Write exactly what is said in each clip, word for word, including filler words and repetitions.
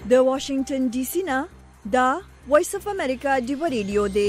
د واشنگټن ډي سي نه دا وایس اف امریکا دی ریډیو دی.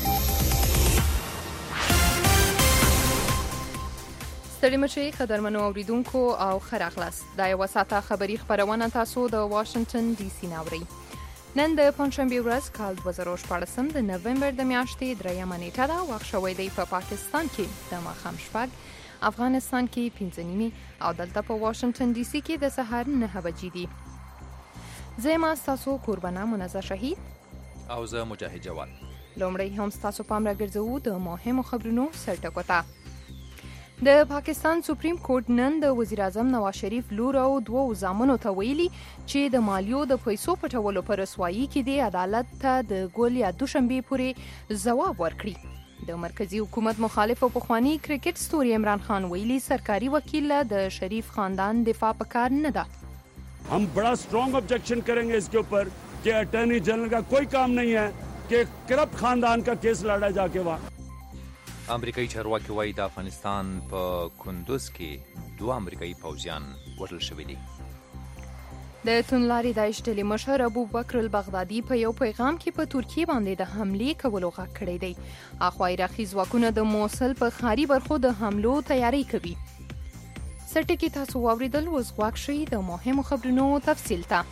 ستړي مشي قدرمنو اوریدونکو او خراغلاس دا یو ساعته خبری خبرونه تاسو د واشنگټن ډي سي ناوړي. نن د پنځشنبه ورځ کال دوه زره شپږ د نومبر د میاشتې دریمه نیټه ده. وخت شوی دی په پاکستان کې د ماښام شپږ، افغانستان کې پنځه نیمې او دلته په واشنگټن ډي سي کې د سهار نهه بجې دي. زه ما ستاسو قربانه منظر شهید او زه مجاهد جواد. لومړی هم ستاسو پام راګرځوو د مهمو خبرونو سرټکو ته. د پاکستان سپریم کورټ نن د وزیر اعظم نواز شریف لور او دوو زامنو ته ویلي چې د مالیو د پیسو پټولو پر رسوایی کې د عدالت ته د ګول یا دوشنبه پورې ځواب ورکړي. د مرکزی حکومت مخالف او پخوانی کرکټ ستوري عمران خان ویلي سرکاري وکیل د شریف خاندان دفاع پکار نه ده. हम बड़ा strong objection करेंगे इसके ऊपर कि अटॉर्नी जनरल का कोई काम नहीं है कि करप्ट खानदान का केस लड़ा जाके वहाँ. امریکایي چارواکي وایي د افغانستان په کندوز کې دوه امریکایي پوځیان وژل شوي دي. د توندلارې داعش ډلې مشر ابوبکر البغدادي په یو پیغام کې په ترکیه باندې د حملې کولو غږ کړی دی. اخوا عراقي ځواکونه د موصل په ښاري برخو د حملو تیاری کوي. سرټکی تاسو واوریدل، اوس غواړئ شئ د مهمو خبرونو تفصیل ته.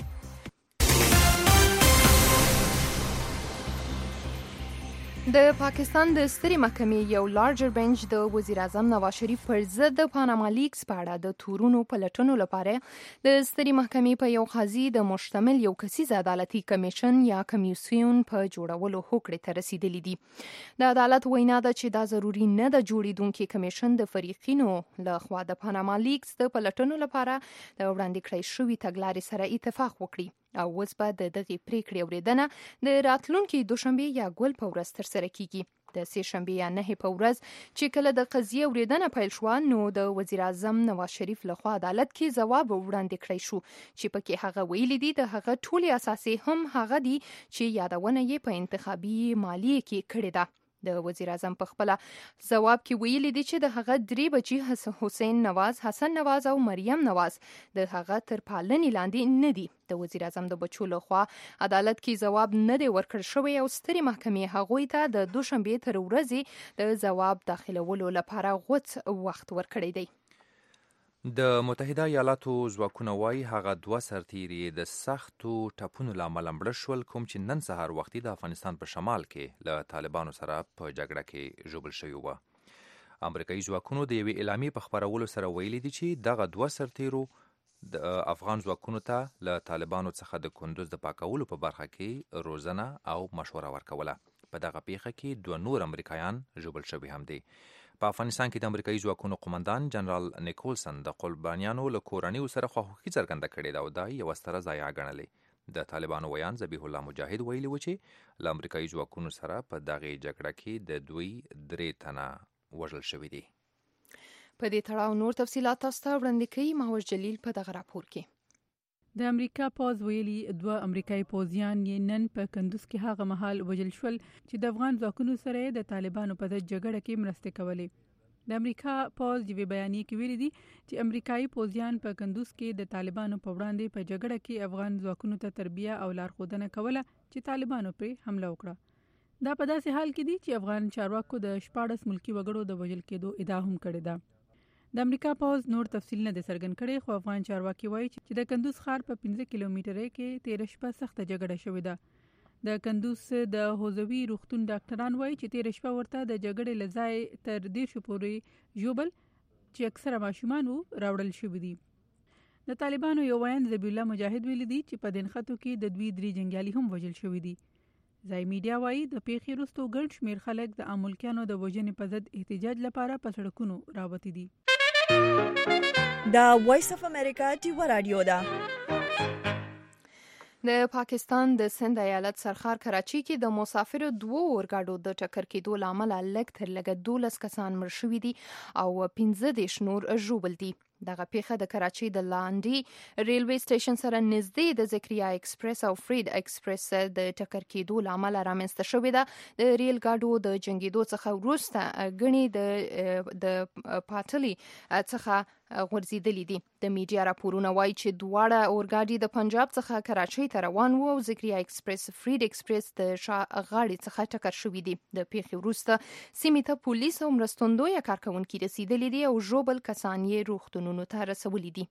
د پاکستان د سترې محکمې یو لارجر بنچ د وزیر اعظم نواز شریف پر ضد د پاناما لیکس په اړه د تورونو پلټنو لپاره د سترې محکمې په یو قاضي د مشتمل یو کسیز عدالتي کمیشن یا کمیسیون په جوړولو هوکړې ته رسیدلی دي. د عدالت وینا ده چې دا ضروري نه د جوړیدونکو کمیشن د فریقینو له خوا د پاناما لیکس د پلټنو لپاره د وړاندې کړی شوی تګلارې سره اتفاق وکړي او اوس به د دغې پریکړې اورېدنه د راتلونکي دوشنبه یا ګل په ورځ ترسره کیږي. د سې شنبې یا نهې په ورځ چې کله د قضیې اورېدنه پیل شوه نو د وزیر اعظم نواز شریف لخوا عدالت کې ځواب وړاندې کړی شو چې پکې هغه ویلي دي د هغه ټولې اساسي هم هغه دي چې یادونه یې په انتخابي مالیې کې کړې ده. د وزیر اعظم په خپل ځواب کې ویلي دي چې د هغه درې بچي حسین نواز، حسن نواز او مریم نواز د هغه تر پالنې لاندې نه دي. د وزیر اعظم د بچو لخوا عدالت کې ځواب نه دی ورکړل شوی او سترې محکمې هغوی ته د دوشنبې تر ورځې د ځواب داخلولو لپاره غوڅ وخت ورکړی دی. د متحده ایالاتو ځواکونه وایي هغه دوه سرتیري د سختو ټپونو له امله مړه شول کوم چې نن سهار وختي د افغانستان په شمال کې له طالبانو سره په جګړه کې ژوبل شوي وو. امریکایي ځواکونو د یوې اعلامیې په خپرولو سره ویلي دي چې دغه دوه سرتیرو د افغان ځواکونو ته له طالبانو څخه د کندوز د پاکولو په برخه کې روزنه او مشوره ورکوله. په دغه پیښه کې دوه نور امریکایان ژوبل شوي هم دي. په افغانستان کې د امریکایي ځواکونو قومندان جنرال نیکولسن د قربانیانو له کورنیو سره خواخوږي څرګنده کړې ده او دا یوه ستره ضایعه ګڼلې. د طالبانو ویان ذبیح الله مجاهد ویلي و چې له امریکایي ځواکونو سره په دغې جګړه کې د دوی درې تنه وژل شوي دي. په دې تړاو نور تفصیلات تاسو ته وړاندې کوي مهوش جلیل په دغه راپور کې. د امریکا پوز ویلي دوه امریکایي پوځیان یې نن په کندوز کې هغه مهال وژل شول چې د افغان ځواکونو سره د طالبانو په جګړه کې مرسته کولې. د امریکا پوز یوې بیانیې کې ویلي دي چې امریکایي پوځیان په کندوز کې د طالبانو په وړاندې په جګړه کې افغان ځواکونو ته تربیه او لارښودنه کوله چې طالبانو پرې حمله وکړه. دا په داسې حال کې دي چې افغان چارواکو د شپاړس ملکی وګړو د وژل کېدو ادعا هم کړې ده. د امریکا پوز نور تفصیل نه دی څرګند کړی خو افغان چارواکي وایي چې د کندوز ښار په پنځه کیلومتره کې تیره شپه سخته جګړه شوې ده. د کندوز د حوزوي روغتون ډاکټران وایي چې تیره شپه ورته د جګړې له ځای تر دېرشو پورې ژوبل چې اکثره ماشومان وو راوړل شوي دي. د طالبانو یو ویاند ذبیح الله مجاهد ویلي دي چې په دنښتو کې د دوی درې جنګیالي هم وژل شوي دي. ځای میډیا وایي د پیښې وروسته ګڼ شمېر خلک د عام ملکیانو د وژنې په ضد احتجاج لپاره په سړکونو راوتي دي. دا وایس اف امریکا دی رادیو ده. د پاکستان د سند ایالت سرخار کراچي کې د مسافرو دوه اورګاډو د ټکر کېدو له امله لږ تر لږه دولس کسان مړه شوي دي او پنځه دېرش نور ژوبل دي. دغه پیښه د کراچي د لاندې ریلوي سټیشن سره نږدې د ذکریا ایکسپریس او فرید ایکسپریس د ټکر کېدو له امله رامنځته شوې ده. د ریل ګاډو د جنګېدو څخه وروسته ګڼې د د پاتلي څخه غورځېدلي دي. د میډیا راپورونه وایي چې دواړه اورګاډي د پنجاب څخه کراچۍ ته روان وو او ذکریا ایکسپریس فرید ایکسپریس د شا غاړې څخه ټکر شوي دي. د پیښې وروسته سیمې ته پولیس او مرستندویه کارکونکي رسیدلي دي او ژوبل کسان یې روغتونونو ته رسولي دي.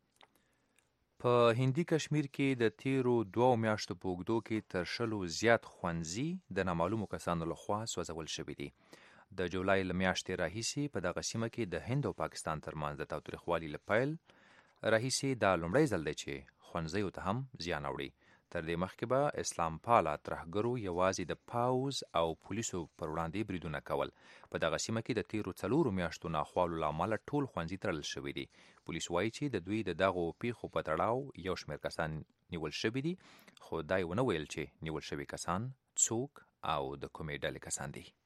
په هندي کشمیر کې د تیرو دوو میاشتو په اوږدو کې تر شلو زیات ښوونځي د نامعلومو کسانو لخوا سوځول شوي دي. د جولای له میاشتې راهیسې په دغه سیمه کې د هند او پاکستان ترمنځ د تاوتریخوالي له پیل راهیسې دا لومړی ځل دی چې ښوونځیو ته هم زیان اوړي. تر دې مخکې به اسلام پاله ترهګرو یوازې د پاوز او پولیسو پر وړاندې بریدونه کول. په دغه سیمه کې د تیرو څلورو میاشتو ناخوالو له امله ټول ښوونځي تړل شوي دي. پولیس وایي چې د دوی د دغو پیښو په تړاو یو شمېر کسان نیول شوي دي، خو دا یې ونه ویل چې نیول شوي کسان څوک او د کومې ډلې کسان دي.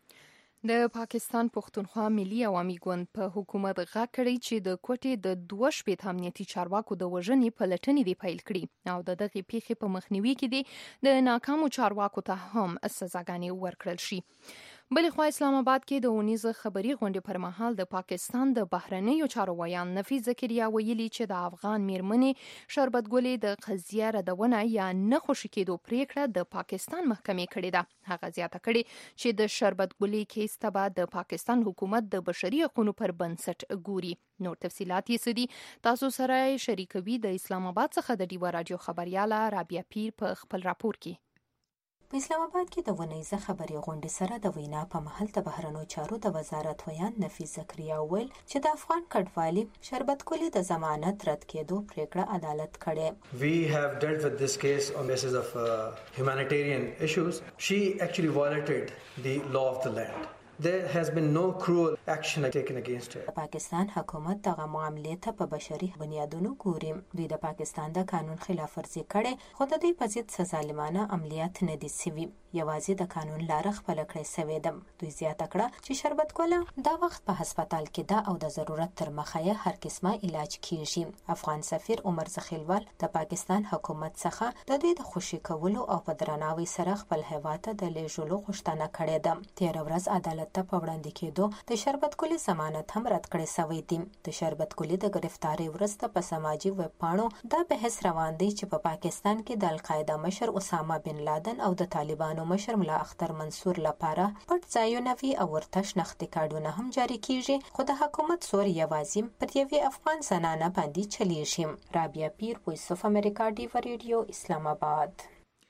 د پاکستان پښتونخوا ملي عوامي ګوند په حکومت غږ کړی چې د کوټې د دوه شپېته امنیتي چارواکو د وژنې پلټنې دې پیل کړي او د دغې پیښې په مخنیوي کې دې د ناکامو چارواکو ته هم سزاګانې ورکړل شي. بلې خوا اسلام آباد کې د اونیزه خبري غونډې پر مهال د پاکستان د بهرنیو چارو ویان نفیس ذکریا ویلي چې د افغان میرمنې شربت ګلې د قضیه ردونه یا نه خوشي کېدو پریکړه د پاکستان محکمې کړې ده. هغه زیاته کړې چې د شربت ګلې کیس ته به د پاکستان حکومت د بشري حقوقو پر بنسټ ګوري. نور تفصيلات یې سدي تاسو سره شریکوي د اسلام آباد څخه د ډیوا رادیو خبرياله رابعه پیر په خپل راپور کې. په اسلام آباد کې د ونیزه خبري غونډې سره د وینا په محل د بهرنیو چارو د وزارت ویان نفیس ذکریا ویل چې د افغان کډوالي شربت ګلې د ضمانت رد کېدو پریکړه عدالت کړې. We have dealt with this case on basis of uh, humanitarian issues. She actually violated the law of the land. There has been no cruel action taken against her. پاکستان حکومت دغه معاملې ته په بشري بنیادونو ګوري. دوی د پاکستان د قانون خلاف ورزي کړي خو د دوی په ضد ظالمانه عملیات نه دي سوي. یوازې د قانون لار خپل کړی سوي ده. دوی زیاته کړه چې شربت ګله دا وخت په هسپتال کې ده او د ضرورت تر مخه هر قسمه علاج کیږي. افغان سفیر عمر زخیلوال د پاکستان حکومت څخه د دوی د خوشي کولو او په درناوي سره خپل هیواد ته د لیږلو غوښتنه کړې ده. تیر ورځ عدالت ته په وړاندې کېدو د شربت ګلې ضمانت هم رد کړی شوی دی. د شربت ګلې د گرفتاری وروسته په سماجي ویب پاڼو دا بحث روان دی چې په پاکستان کې د القاعده مشر اسامه بن لادن او د طالبانو مشر ملا اختر منصور لپاره پټ ځایونه وي او ورته شناختي کارډونه هم جاري کیږي، خو د حکومت سور یوازې پر یوې افغان زنانه باندې چلیږي. رابعه پیر، وایس اف امریکا، ډیوا ریډیو، اسلام آباد.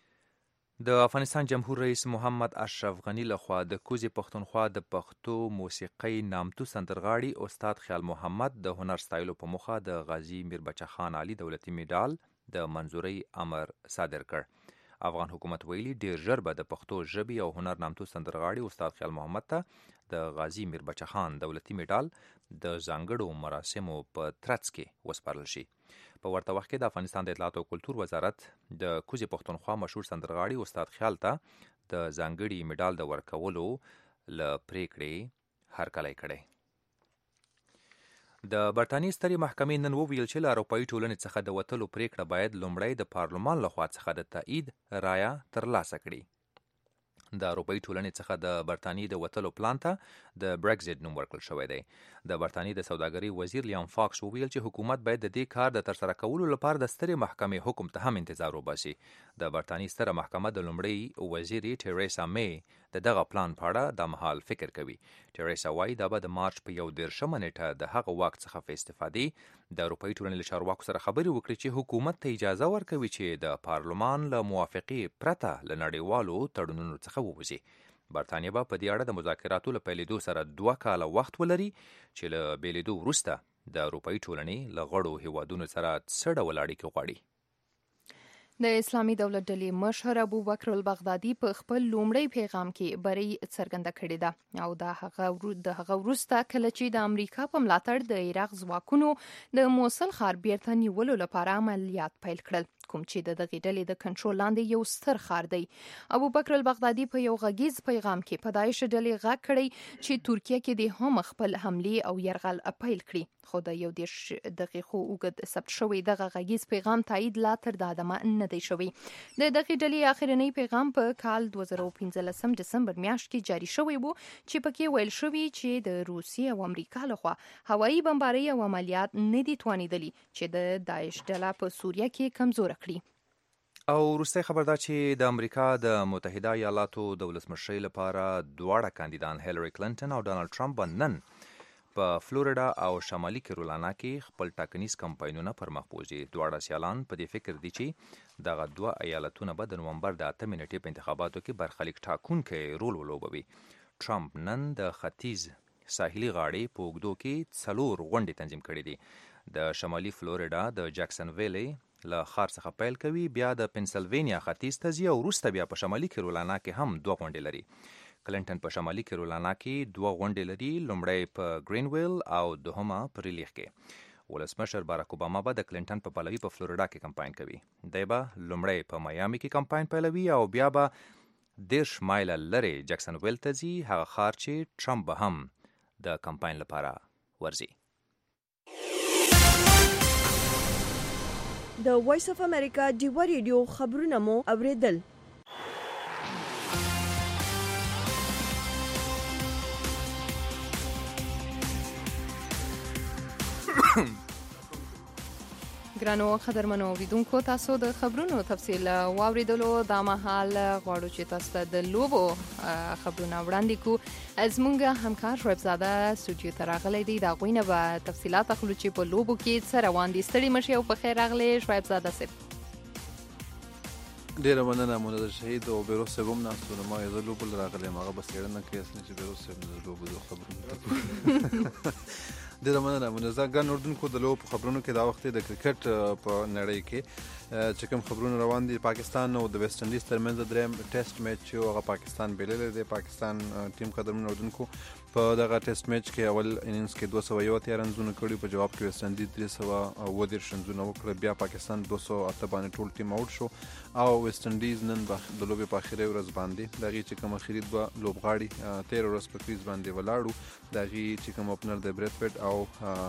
د افغانستان جمهور رئیس محمد اشرف غنی لخوا د کوزي پښتونخوا د پښتو موسیقۍ نامتو سندرغاړي استاد خیال محمد د هنر ستایلو په مخه د غازی میر بچه خان علي دولتي میډال د منظوري امر صادر کړ. افغان حکومت ویلي ډیر ژر به د پښتو ژبې او هنر نامتو سندرغاړي استاد خیال محمد ته د غازی میر بچه خان دولتي میډال د ځانګړو مراسمو په ترڅ کې وسپارل شي. په ورته وخت کې د افغانستان د اطلاعات او کلتور وزارت د کوزي پښتونخوا مشهور سندرغاړي استاد خیال ته د ځانګړي میډال د ورکولو ل پریکړې هرکلی کړی. د برتانیې سترې محکمې نن وویل چې له اروپایي ټولنې څخه د وتلو پریکړه باید لومړی د پارلمان لخوا څخه د تایید رایه ترلاسه کړي. د اروپایي ټولنې څخه د برتانیې د وتلو پلان ته د برګزټ نوم ورکړل شوی دی. د برتانیې د سوداګرۍ وزیر لیام فاکس وویل چې حکومت باید د دې کار د ترسره کولو لپاره د سترې محکمې حکم ته هم انتظار وباسي. د برتانیې ستره محکمه د لومړۍ وزیرې ټریسا مې د دغه پلان په اړه د مهال فکر کوي. ټریسا وایي دا به د مارچ په یو دېرشمه نیټه د هغه واک څخه په استفادې د اروپایي ټولنې له چارواکو سره خبرې وکړي چې حکومت ته اجازه ورکوي چې د پارلمان له موافقې پرته له نړیوالو تړونونو څخه ووځي. برتانیه به په دې اړه د مذاکراتو له پیلېدو سره دوه کاله وخت ولري چې له بیلېدو وروسته د اروپایي ټولنې له غړو هیوادونو سره څه ډول اړیکې غواړي. د اسلامي دولت ډلې مشر ابوبکر البغدادي په خپل لومړی پیغام کې بری څرګنده کړې ده او د هغه د هغه وروسته کله چې د امریکا په ملاتړ د عراق ځواکونو د موصل ښار بیرته نیولو لپاره عملیات پیل کړل. کوم چې د دغې ډلې د کنټرول لاندې یو ستر ښار دی. ابوبکر البغدادي په یو غږیز پیغام کې په داعش ډلې غږ کړی چې ترکیه کې د هم خپل حملې او یرغل پیل کړي، خو د یو دېرش دقیقو اوږد ثبت شوی دغه غږیز پیغام تایید لا تر دا دمه نه دی شوی. د دغې ډلې اخرنی پیغام په کال دوه زره او پنځلسم ډسمبر میاشت کې جاری شوی و چې پکې ویل شوی چې د روسیې او امریکا لخوا هوایي بمبارۍ او عملیات نه دي توانیدلي چې د داعش ډله په سوریه کې کمزوره کړي. او وروستی خبر دا چې د امریکا د متحده ایالاتو د ولسمشرۍ لپاره دواړه کاندیدان هیلری کلنټن او ډانلډ ټرمپ به نن په فلوریډا او شمالي کیرولانا کې خپل ټاکنیز کمپاینونه پر مخ بوځي. دواړه سیالان په دې فکر دي چې دغه دوه ایالتونه به د نومبر د اتمې نیټې په انتخاباتو کې برخلیک ټاکونکی رول ولوبوي. ټرمپ نن د ختیځ ساحلي غاړې په اوږدو کې څلور غونډې تنظیم کړي دي. د شمالي فلوریډا د جکسن ویلې له ښار څخه پیل کوي، بیا د پنسلوینیا ختیځ ته ځي او وروسته بیا په شمالي کیرولانا کې هم دوه غونډې لري. کلنټن په شمالي کیرولانا کې دوه غونډې لري، لومړی په گرینویل او دوهمه په ریلیخ کې. ولسمشر باراک اوباما به د کلنټن په پلوي په فلوریډا کې کمپاین کوي. دی به لومړی په میامي کې کمپاین پیلوي او بیا به دیرش مایله لرې جکسن ویل ته ځي، هغه ښار چې ټرمپ به هم د کمپاین لپاره ورځي. د وایس اف امریکا ډیوا ریډیو خبرونه مو اوریدل. ګرانو قدرمنو اوریدونکو، تاسو د خبرونو تفصیل واوریدلو. دا مهال غواړو چې تاسو ته د لوبو خبرونه وړاندې کو. زمونږ همکار شعیب زاده سټوډیو ته راغلی دی، د هغوی نه به تفصیلات اخلو چې په لوبو کې څه روان دي. ستړي مه شئ او په خیر راغلی شعیب زاده صاحب. ډیره مننه منظر شهید او بیروز صاحب هم ناست وو. ما یې زه لوبو راغلی، هغه به څېړنه کوي اصلي چې بیروز صاحب د لوبو د خبرونه ډیره مننه منظر. ګران اردوونکو، د لوبو په خبرونو کې دا وخت د کرکټ په نړۍ کې چې کوم خبرونه روان دي، پاکستان او د ویسټ انډیز ترمنځ دریم ټیسټ میچ چې هغه پاکستان بللی دی. پاکستان ټیم قدرمن اردوونکو په دغه ټیسټ میچ کې اول انینګز کې دوه سوه یو اتیا رنزونه کړي، په جواب کې ویسټ انډیز درې سوه اووه دېرش رنزونه وکړه. بیا پاکستان دوه سوه اته باندې ټول ټیم آوټ شو او ویسټ انډیز نن د لوبې په اخري ورځ باندې د هغې چې کوم اخري دوه لوبغاړي تېره ورځ په کریز باندې ولاړو، د هغې چې کوم اوپنر د بریت پیټ او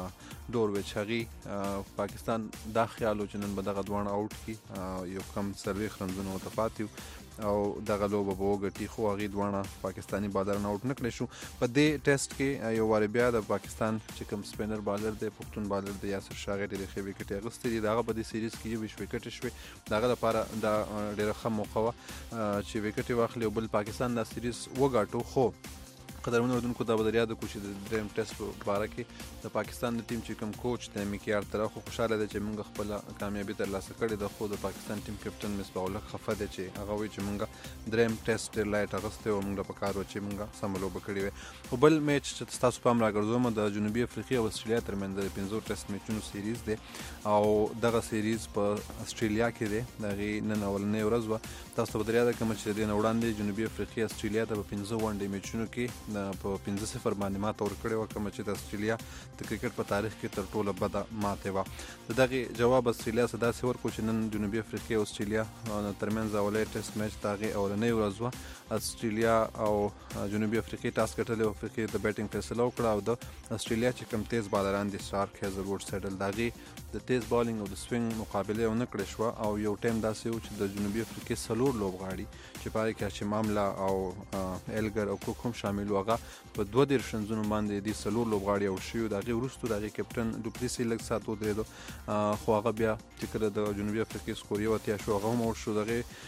ډورویچ، هغې پاکستان دا خیال و چې نن به دغه دواړه آوټ کړي، یو کم څلوېښت رنزونه ورته پاتې او دغه لوبه به وګټي، خو هغې دواړه پاکستاني بالران آوټ نه کړی شو. په دې ټیسټ کې یو وارې بیا د پاکستان چې کوم سپینر بالر دی، پښتون بالر دی یاسر شاه، هغې ډېرې ښې وکټې اخیستې دي. د هغه په دې سیریز کې یو ویشت وکټې شوې، د هغه لپاره دا ډېره ښه موقع وه چې وکټې واخلي او بل پاکستان دا سیریز وګاټو. خو قدرمن اردوونکو دا به در یاد کړو چې د دریم ټیسټ په باره کې د پاکستان د ټیم چې کوم کوچ دی میکیار طرف، خو خوشحاله دی چې موږ خپله کامیابي ترلاسه کړې ده، خو د پاکستان ټیم کپټن مصباح الحق خفه دی چې هغه وایي چې موږ دریم ټیسټ ډېر لایټ اخیستی او موږ له پکار وه چې موږ سمه لوبه کړې وی. خو بل میچ چې ستاسو پام راګرځوم د جنوبي افریقې او استرالیا ترمنځ د پنځو ټیسټ میچونو سیریز دی او دغه سیریز په استرالیا کې دی. د هغې نن اولنۍ ورځ وه. تاسو ته به در یاده کړم چې د دې نه وړاندې جنوبي افریقې استرالیا ته په پنځه ونډې میچونو کې په پنځه صفر باندې ماته ورکړې وه، کومه چې د استرالیا د کرکټ په تاریخ کې تر ټوله بده ماتې وه. د دغې جواب استرالیا څه داسې ورکړو چې نن جنوبي افریقې او استرالیا ترمنځ اولۍ ټیسټ میچ د هغې اولنۍ ورځ وه. استرالیا او جنوبي افریقې ټاس ګټلی او افریقې د بیټینګ فیصله وکړه او د استرالیا چې کوم تیز بالران دي سټارک، هیزلوډ، سیډل، د هغې د تیز بالینګ او د سوینګ مقابله ونه کړې شوه او یو ټایم داسې و چې د جنوبي افریقې څلور لوبغاړي چې په هغې کې هاشم املا او ایلګر او کوک هم شامل و، هغه په دوه دېرش رنزونو باندې دې څلور لوبغاړي آوټ شوي. د هغې وروستو د هغې کپټن ډوپلیسي لږ ساعت ودرېدو، خو هغه بیا چې کله د جنوبي افریقې سکور یو اتیا شو هغه هم آوټ شو. د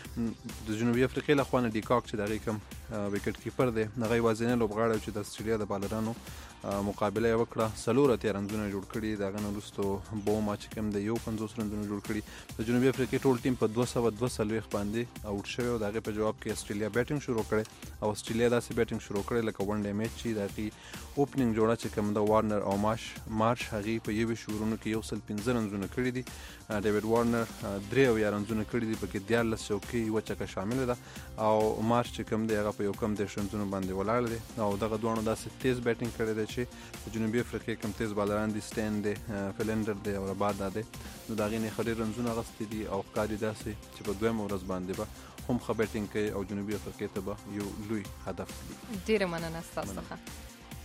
هغې د جنوبي افریقې له خوا نه ډیکاک چې د هغې کوم وکټ کیپر دی، هغه یوازینی لوبغاړی چې د استرالیا د بالرانو مقابله یې وکړه، څلور اتیا رنزونه جوړ کړي. د هغه نه وروستو بوما چې کوم دی یو پنځوس رنزونه جوړ کړي. د جنوبي افریقې ټول ټیم په دوه سوه دوه څلوېښت باندې آوټ شوی او د هغې په جواب کې استرالیا بیټینګ شروع کړی او استرالیا داسې بیټینګ شروع کړی لکه ون ډے میچ چې د هغې اوپننګ جوړه چې کوم د وارنر او مارش مارش هغې په یویشت اوورونو کې یو سل پنځه رنزونه کړي دي. ډیوډ وارنر درې اویا رنزونه کړي دي، پکې دیارلس چوکۍ یوه چکه شامله ده او مارش چې کوم دی هغه په په یو کم دیرش رنزونو باندې ولاړ دی او دغه دواړو داسې تیز بیټینګ کړی دی چې په جنوبي افریقا کم تیز بالران دي سټین دی فلندر دی او ربادا دی نو د هغې نه ښه ډېر رنزونه اخیستي دي او ښکاري داسې چې په دویمه ورځ باندې به هم ښه بیټینګ کوي او جنوبي افریقا ته به یو لوی هدف دی. ډېره مننه ستاسو څخه.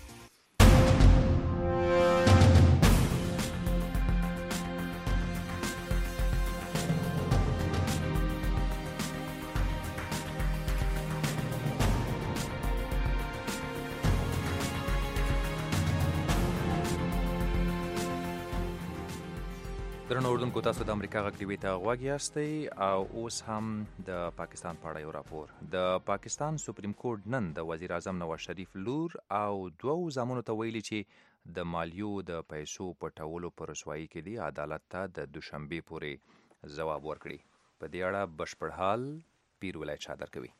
درنو اردوونکو، تاسو د امریکا غږ ټي وي ته غوږ یاستئ او اوس هم د پاکستان په اړه یو راپور. د پاکستان سپریم کورټ نن د وزیر اعظم نواز شریف لور او دوو زامنو ته ویلي چې د مالیو د پیسو پټولو په رسوایي کې دي عدالت ته د دوشنبې پورې ځواب ورکړي. په دې اړه بشپړ حال پیر ولایت شاه درکوي.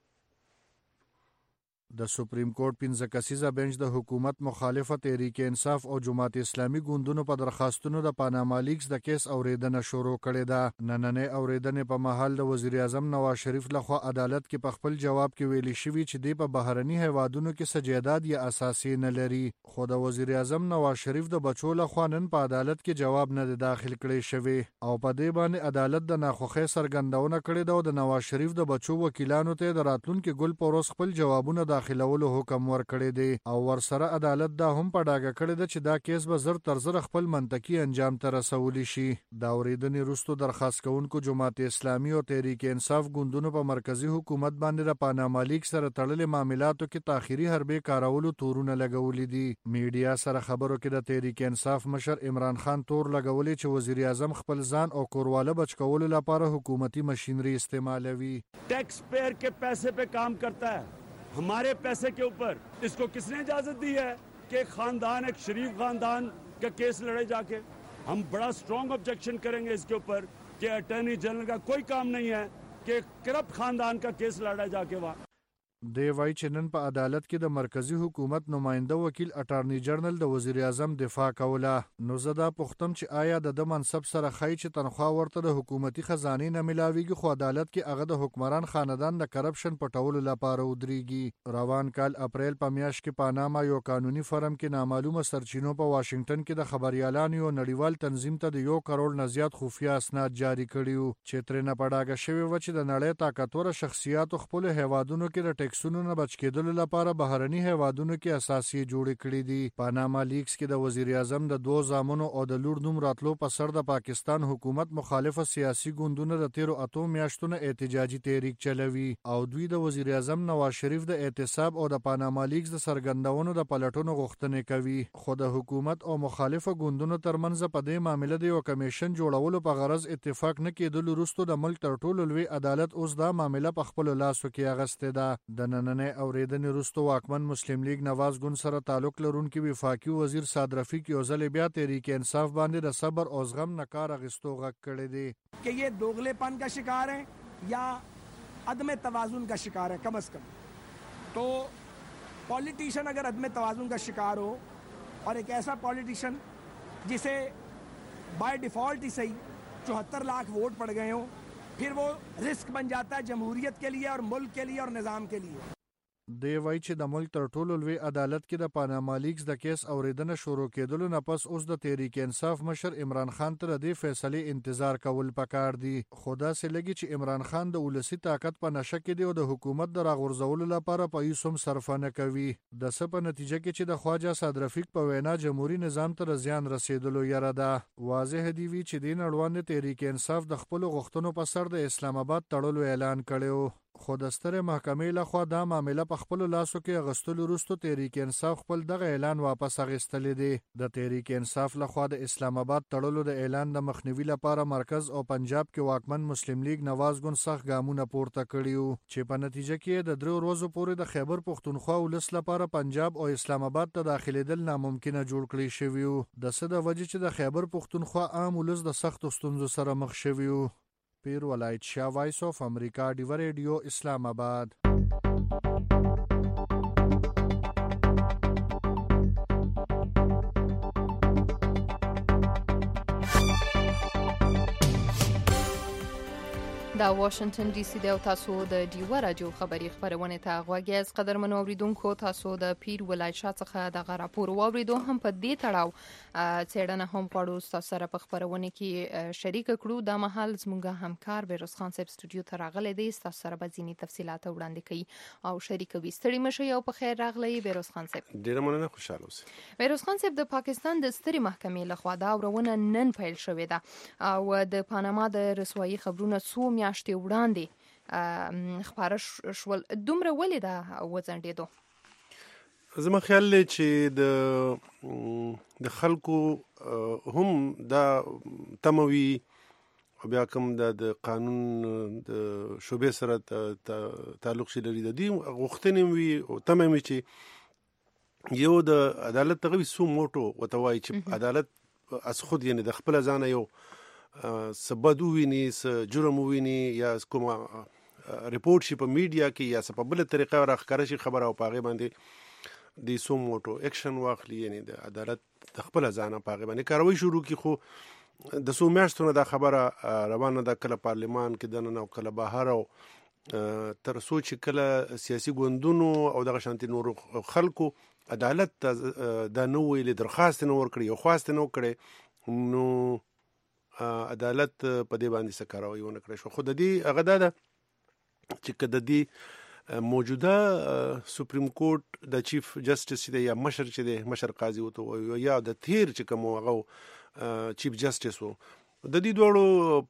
د سپریم کورټ پنځه کسیزه بنچ د حکومت مخالفه تحریک انصاف او جماعت اسلامي ګوندونو په درخواستونو د پاناما لیکس د کیس اوریدنه شروع کړې ده. نننې اوریدنې په محل د وزیر اعظم نواز شریف لخوا عدالت کې په خپل جواب کې ویلي شوي چې دی په بهرني هیوادونو کې سجادات یا اساسي نه لري، خو د وزیر اعظم نواز شریف د بچو لخوا نن په عدالت کې جواب نه دی داخل کړی شوی او په دې باندې عدالت د ناخوښۍ څرګندونه کړې ده او د نواز شریف د بچو وکیلانو ته د راتلونکي ګل په ورځ خپل جوابونه داخلولو حکم ورکړی دی او ورسره عدالت دا هم په ډاګه کړی ده چې دا کیس به زر تر زر خپل منطقي انجام ته رسولی شي. د اورېدنې وروسته درخواست کوونکو جماعت اسلامي او تحریک انصاف ګوندونو په مرکزی حکومت باندې د پاناما لیک سره تړلې معاملاتو کې تاخیري حربې کارولو تورونه لګولي دي. میډیا سره خبرو کې د تحریک انصاف مشر عمران خان تور لګولي چې وزیر اعظم خپل ځان او کورواله بچ کولو لپاره حکومتي مشینری استعمالوي. Tax payer के पैसे पे काम करता है, हमारे पैसे के ऊपर. इसको किसने इजाजत दी है कि खानदान, एक शरीफ खानदान का केस लड़े जाके? हम बड़ा स्ट्रॉन्ग ऑब्जेक्शन करेंगे इसके ऊपर कि अटॉर्नी जनरल का कोई काम नहीं है कि करप्ट खानदान का केस लड़ा जाके वहाँ. دی وای چې نن په عدالت کې د مرکزی حکومت نماینده وکیل اټارنی جنرال د وزیر اعظم دفاع کوله. نو زه دا پوښتم چې آیا د د منصب سره خی چې تنخوا ورته د حکومتي خزانې نه ملاویږي خو عدالت کې هغه د حکمران خاندان د کرپشن پټولو لپاره ودرېږي. روان کال اپریل په میاشت کې پاناما یو قانوني فرم کې نامعلومه سرچینو په واشنگټن کې د خبريالانو یو نړیوال تنظیم ته د یو کروڑ نه زیات خفیه اسناد جاری کړیو چې ترنه پډاګه شوی و چې د نړۍ طاقتور شخصیت خپل هیوادونو کې د ټیکسونو نه بچ کېدلو لپاره بهرني هیوادونو کې اساسي جوړې کړې دي. پاناما لیکس کې د وزیر اعظم د دوه زامنو او د لور نوم راتلو په سر د پاکستان حکومت مخالفه سیاسي ګوندونو د تیرو اتو میاشتونو احتجاجي تحریک چلوي او دوی د وزیر اعظم نواز شریف د اعتصاب او د پاناما لیکس د سرګندونو د پلټونو غوښتنې کوي. خو د حکومت او مخالفه ګوندونو ترمنځ په دې معاملې د یو کمیشن جوړولو په غرض اتفاق نه کېدل وروسته د ملک تر ټولو لوی عدالت اوس دا معاملې په خپل لاسو کې اغستې ده. د نننې اوریدنې وروسته واکمن مسلم لیگ نواز ګوند سره تعلق لرونکي وفاقي وزیر سعد رفیق یو ځل بیا تحریک انصاف باندې د صبر او زغم نه کار اخیستو غږ کړی دی कि ये दोगलेपन का शिकार है या अदम तवाजुन का शिकार है. कम अज कम तो पॉलिटिशियन अगर अदम तवाजुन का शिकार हो और एक ऐसा पॉलिटिशियन जिसे बाय डिफ़ॉल्ट ही सही चौहत्तर लाख वोट पड़ गए हों, फिर वो रिस्क बन जाता है जमहूरियत के लिए और मुल्क के लिए और निज़ाम के लिए. دی وای چې د ملک تر ټولو لوی عدالت کې د پاناما لیکس د کیس اوریدنه شروع کېدلو نه پس اوس د تحریک انصاف مشر عمران خان تر دې فیصلې انتظار کول پکار دي. خدا سه لګي چې عمران خان د ولسی طاقت په نشه کې دی او د حکومت د راغورځولو لپاره پیسې هم صرف نه کوي. د څه په نتیجه کې چې د خواجه سعد رفیق په وینا جمهوریت نظام ته زیان رسیدلو یره ده. واضح دی وی چې دین اړوند تحریک انصاف د خپل غوښتنو په سر د اسلام آباد تړلو اعلان کړو. خو د سترې محکمې لخوا دا معامله په خپل لاسو کې غستلو وروسته تحریک انصاف خپل دغه اعلان واپس اخیستلی دی. د تحریک انصاف لخوا د اسلام آباد تړلو د اعلان د مخنیوي لپاره مرکز او پنجاب کې واکمن مسلم لیگ نواز ګوند سخت ګامونه پورته کړیو چې په نتیجه کې د درو ورځو پورې د خیبر پښتونخوا ولس لپاره پنجاب او اسلام آباد ته داخليدل ناممکنه جوړ کړی شوی و. د څه د وجې چې د خیبر پښتونخوا عام ولس د سخت ستونزو سره مخ شوی و. پیر ولایت شاه، وایس آف امریکا، ډیو ریډیو، اسلام آباد. دا واشنگټن ډي سي د تاسو د ډیو رادیو خبري خبرونه ته غوږی اس قدرمن اوریدونکو تاسو د پیر ولایت څخه د غراپور اوریدو هم په دې تړاو څېړنه هم غواړو تاسو سره په خبرونه کې شریک کړو د محل زموږ همکار بیروز خان صاحب استودیو ته راغلی دی تاسو سره به ځینې تفصيلات وړاندې کوي او شریک وي ستړي مشه یو په خیر راغلی بیروز خان صاحب ډیره مننه خوشاله اوسئ بیروز خان صاحب د پاکستان د ستري محکمې لخوا دا ورونه نن پیل شوې ده او د پاناما د رسوایی خبرونه سو میاشتې وړاندې خبره شول دومره ولې دا وځنډېدو زما خیال دی چې د د خلکو هم دا تموي او بیا کوم د قانون د شوبې سره تعلق شي لري د دې غوښتنې وي او تمه وي چې یو د عدالت تغوي سو موټو وتوای چې عدالت از خود یعنی د خپل ځان یو سبد ویني س جرم ویني یا کومه ریپورت شي په میډیا کې یا په بل طریقه راخکاره شي خبره او پاغه باندې د سو موټو اکشن واخلي یعنی د عدالت د خپل ځان پاغه باندې کاروي شروع کی خو د سو میاشتونو د خبره روانه د کله پارلمان کې د نن او کله بهر او تر سوچ کله سیاسي ګوندونو او د شانتي نور خلکو عدالت د نو ویل درخواست نو ور کړی او خواست نو کړي نو عدالت په دې باندې سکاروي ونه کړی شو خو د دې هغه دا چې کده دې موجوده سپریم کورټ د چیف جسټس دی یا مشر چې دی مشر قاضي وته یا د تیر چې کوم هغه چیف جسټس وو د دې دوړو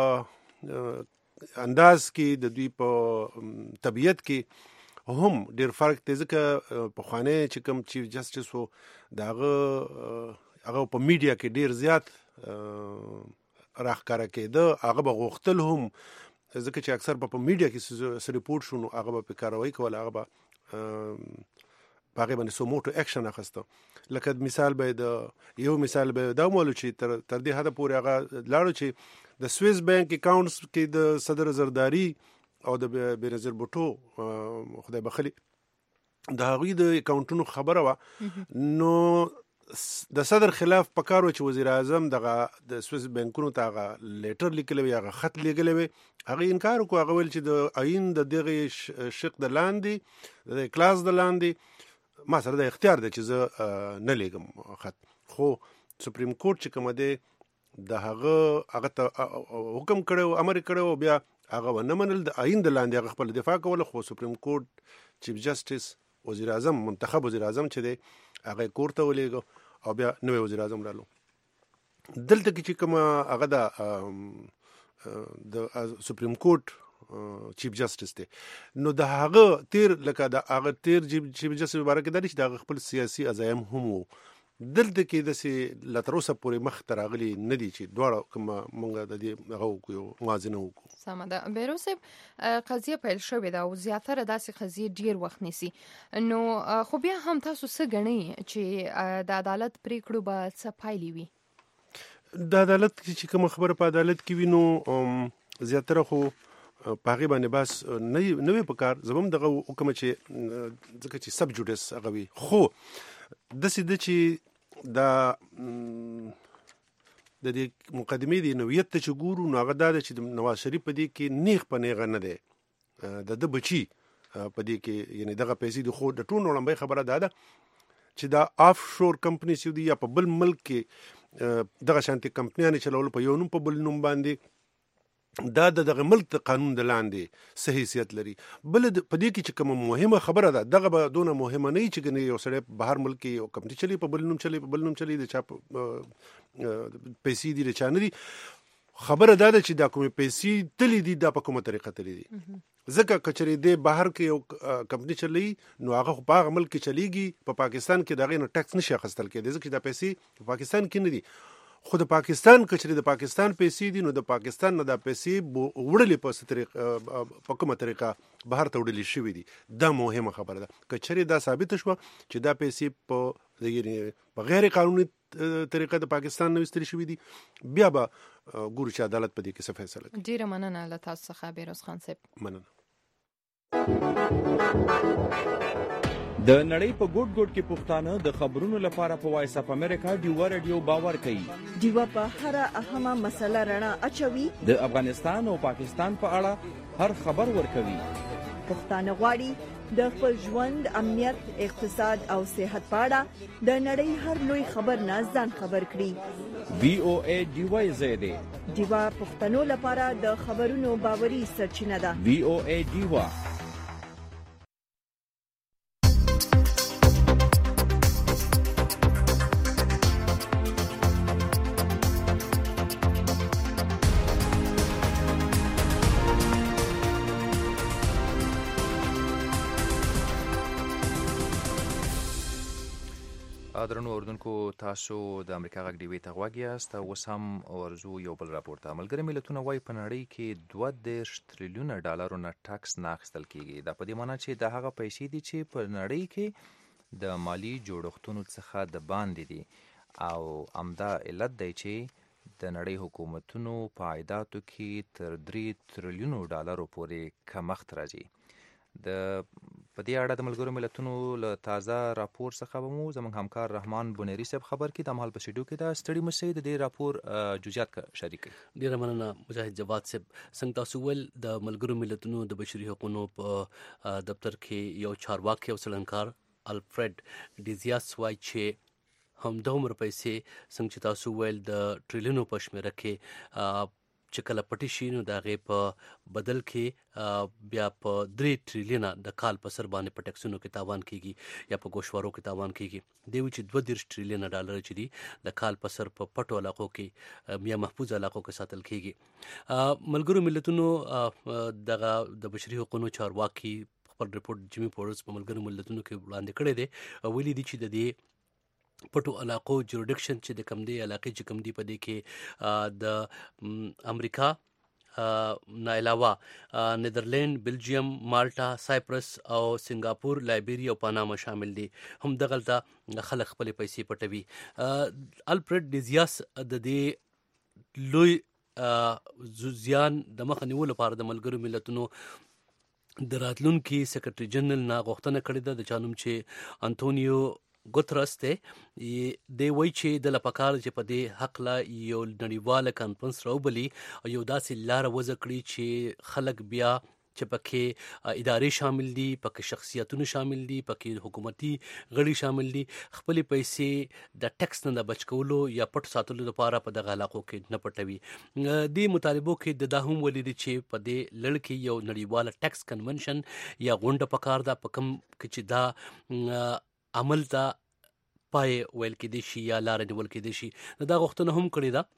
په انداز کې د دوی په طبيعت کې هم ډیر فرق دی ځکه په خانه چې کوم چیف جسټس وو داغه هغه په میډیا کې ډیر زیات راخکاره کېده هغه به غوښتل هم ځکه چې اکثر په میډیا کې څه ریپورت شونه هغه به کاروي کول هغه به هغه باندې سو موټو اکشن اخسته لکه مثال به د یو مثال به دا مولو چې تر تر دې حد پورې هغه لاړو چې د سویس بانک اکاونټس کې د صدر زرداری او د بنظیر بوټو خدای بخلی د هغوی د اکاونټونو خبره وا نو د صدر خلاف پکارو چې وزیر اعظم دغه د سویس بانکونو ته هغه لیټر لیکلی هغه خط لیکلی وي هغه انکار وکړ هغه ویل چې د عین د دغه شق د لاندې د کلاس د لاندې ما سره د اختیار دی چې زه نه لیکم خط خو سپریم کورټ چې کوم دی د هغه هغه ته حکم کړو امر کړو بیا هغه ونه منل د عین د لاندې هغه خپل دفاع کوله خو سپریم کورټ چیف جسټس وزیر اعظم منتخب وزیر اعظم چې دی هغه کورته ولېګو او بیا نوې وزیر اعظم رالو دلته کې چې کوم هغه د د سپریم کورټ چیف جسټس دی نو د هغه تیر لکه د هغه تیر چیف جسټس مبارک دی چې د خپل سیاسي عزایم هم دلته کې د سي لتروسه پورې مخ تراغلي ندي چې دواړه کوم مونږ د دې هغه یو موازنه وکړو سمه ده بیروسب قضیه پیل شوې ده او زیاتره داسې قضیه ډیر وخت نیسي نو خو بیا هم تاسو څه غنئ چې د عدالت پریکړو به څه پایلې وي د عدالت چې کوم خبره په عدالت کې وینو زیاتره خو پاغي باندې بس نه نوې پکار زبم دغه حکم چې ځکه چې سب جوډیس هغه وي خو د سې د چې دا د دې مقدمې دی نویت ته چې ګورو نو هغه دا چې د نواز شریف په دې کې نیغ په نیغه نه دی د د بچي په دې کې یعنی دغه پیسې د خو د ټولو لمبه خبره ده چې دا آف شور کمپنیز دي یا په بل ملک کې دغه شانتي کمپنیانه چلول په یو نوم په بل نوم باندې دا دغه ملک د قانون د لاندې صحیح حیثیت لري بل په دې کې چې کوم مهمه خبره ده دغه به دونه مهمه نه چې ګنې یو سړی بهر ملک کې یو کمپنی چلی په بل نوم چلی په بل نوم چلی د چا پیسې دي چا نه دي خبره ده چې دا کومه پیسې تللی دي د په کومه طریقه تللی دي ځکه کچري د بهر کې یو کمپنی چلی نو هغه په هغه ملک کې چلیږي په پاکستان کې دغه نه ټیکس نشي اخیستل کېږي ځکه دا پیسې په پاکستان کې نه دي خو د پاکستان کچري د پاکستان پیسې دي نو د پاکستان نه د پیسې وړلې په طریقه په کومه طریقه بهر ته وړلې شوې دي دا مهمه خبره ده کچري دا ثابت شو چې دا پیسې په په غیر قانوني طریقه د پاکستان نه وستل شوې دي بیا به ګورو چې عدالت په دې کې څه فیصله کوي ډیره مننه له تاسو څخه بیروز خان صاحب مننه د نړۍ په ګوټ ګوټ کې پښتانه د خبرونو لپاره په وایس اف امریکا ډیوا رادیو باور کوي. ډیوا په هر اهمه مسله رڼا اچوي. د افغانستان او پاکستان په اړه هر خبر ورکوي. پښتانه غواړي د خپل ژوند، امنیت، اقتصاد او صحت په اړه د نړۍ هر لوی خبر نه ځان خبر کړي. وی او ای ډیوا زیاده ډیوا پښتنو لپاره د خبرونو باوري سرچینه ده. وی او ای ډیوا. درنو اوردونکو، تاسو د امریکا غږ ډیوي ته غوږ یاست. اوس هم ورځو یو بل راپور ته. ملګري ملتونه وایي په نړۍ کې دوه دېرش تریلیونه ډالرو نه ټکس نه اخیستل کیږي. دا په دې معنی چې د هغه پیسې دي چې په نړۍ کې د مالی جوړښتونو څخه د باندې دي، او همدا علت دی چې د نړۍ حکومتونو په عایداتو کې تر درې تریلیونو ډالرو پورې کمښت راځي. د په دې اړه د ملګرو ملتونو له تازه راپور څخه به مو زموږ همکار رحمان بونیری صاحب خبر کړي. د مهال په سټډیو کې دا ستړي مسئ د دې راپور جزئیات شریک کړي. ډیره مننه مجاهد جواد صاحب. څنګه تاسو ول د ملګرو ملتونو د بشري حقوقو په دفتر کې یو چارواکي او څېړنکار الفرد ډیزیاس وایي چې هم دومره پیسې څنګه چې تاسو ول د ټریلیونو په شمیره کې چې کله پټی شي نو د هغې په بدل کې بیا په درې ټریلیونه د کال په سر باندې په ټکسونو کې تاوان کیږي یا په ګوشوارو کې تاوان کیږي. دی وایي چې دوه دېرش ټریلیونه ډالر چې دي د کال په سر په پټو علاقو کې یا محفوظ علاقو کې ساتل کیږي. ملګرو ملتونو دغه د بشري حقوقو چارواکي خپل رپورټ جیمي پورس په ملګرو ملتونو کې وړاندې کړی دی. ویلي دي چې د دې پټو علاقو جوریډکشن چې د کم دی علاقې چې کم دی په دې کې د امریکا نه علاوه نیدرلینډ، بلجیم، مالټا، سایپرس او سنگاپور، لایبیریا او پاناما شامل دي. هم دغلته خلک خپل پیسې پټوي. الفرد ډیزیاس د دې لوی زیان د مخه نیولو لپاره د ملګرو ملتونو د راتلونکي سیکرټري جنرال نه غوښتنه کړې ده، د چا نوم چې انټونیو ګوترس دی. دی وایي چې د لپکار چې په دې حقله یو نړیواله کانفرنس راوبلي او یو داسې لاره وضع کړي چې خلک بیا چې پکې ادارې شامل دي، پکې شخصیتونه شامل دي، پکې حکومتي غړي شامل دي، خپل پیسې د ټکس نه بچ کولو یا پټ ساتلو لپاره په دغه علاقو کې نه پټوي. دې مطالبو کې د دا هم ولیدي چې په دې لړ کې یو نړیواله ټکس کنونشن یا غونډه پکار ده، په کوم کې چې دا عمل ته پای ویل کېدی شي یا لاره نیول کېدی شي. دا غوښتنه هم کړې ده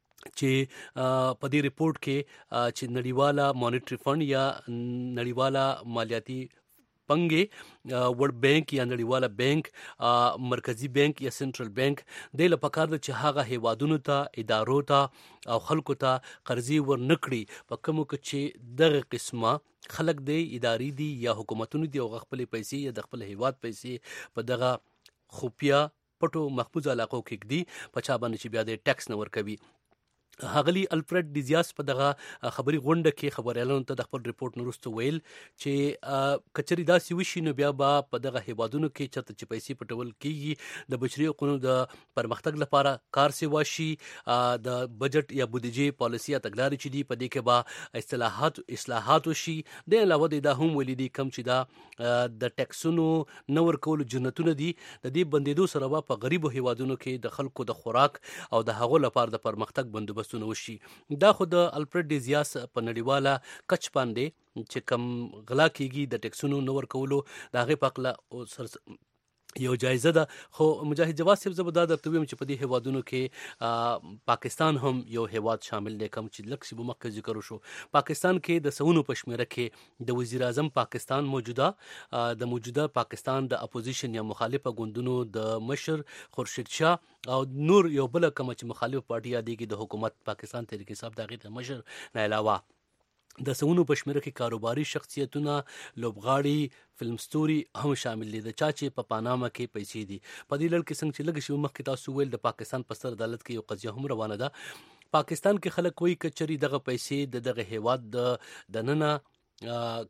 چې په دې ریپورټ کې چې نړیواله مانیټري فند یا نړیواله مالیاتي پنګې ورلد بانک یا نړیواله بانک، مرکزی بانک یا سنټرل بانک د لپاره چې هغه هیوادونو ته، ادارو ته او خلکو ته قرضې ورنکړي په کومو کې چې دغه قسمه خلک دی، ادارې دي یا حکومتونو دي او خپل پیسې یا د خپل هیواد پیسې په دغه خفیه پټو محفوظ علاقو کې دي په چا باندې چې بیا د ټکس نه ورکوي. هغلی الفرد ډیزیاس په دغه خبري غونډه کې خبريالانو ته د خپل ریپورت نورسته ویل چې کچري داسې وشي نو بیا به په دغه هیوادونو کې چرته چې پیسې پټول کیږي د بشري حقوقو د پرمختګ لپاره کار سیوا شي، د بجټ یا بودیجې پالیسي تګلارې چې دي په دې کې به اصلاحات اصلاحات وشي. د علاوه د هم ولیدي کم چې دا د ټکسونو نه ورکول جنتونه دي، د دې بندیدو سره به په غریبو هیوادونو کې د خلکو د خوراک او د هغو لپاره د پرمختګ بندوبست وشي. دا خو د الفرد ډیزیاس په نړیواله کچ باندې چې کم غلا کیږي د ټکسونو نه ورکولو د هغې په هکله یو جایزه ده. خو مجاهد جواد صاحب زه به دا درته ویم چې په دې هیوادونو کې پاکستان هم یو هیواد شامل دی. کوم چې لږ څه به مخکې ذکر وشو، پاکستان کې د سونو په شمېره کې د وزیر اعظم پاکستان موجوده د موجوده پاکستان د اپوزیشن یا مخالفه ګوندونو د مشر خورشید شاه او نور یو بل کوم چې مخالف پارټي یادېږي د حکومت پاکستان تحریک انصاف د هغې د مشر نه علاوه د سونو په شمېره کې کاروباري شخصیتونه، لوبغاړي، فلم ستوري هم شامل دي. د چا چې په پاناما کې پیسې دي. په دې لړ کې څنګه چې لږ شی مخکې تاسو ویل د پاکستان په ستر عدالت کې یو قضیه هم روانه ده. پاکستان کې خلک وایي کچري دغه پیسې د دغه هیواد د دننه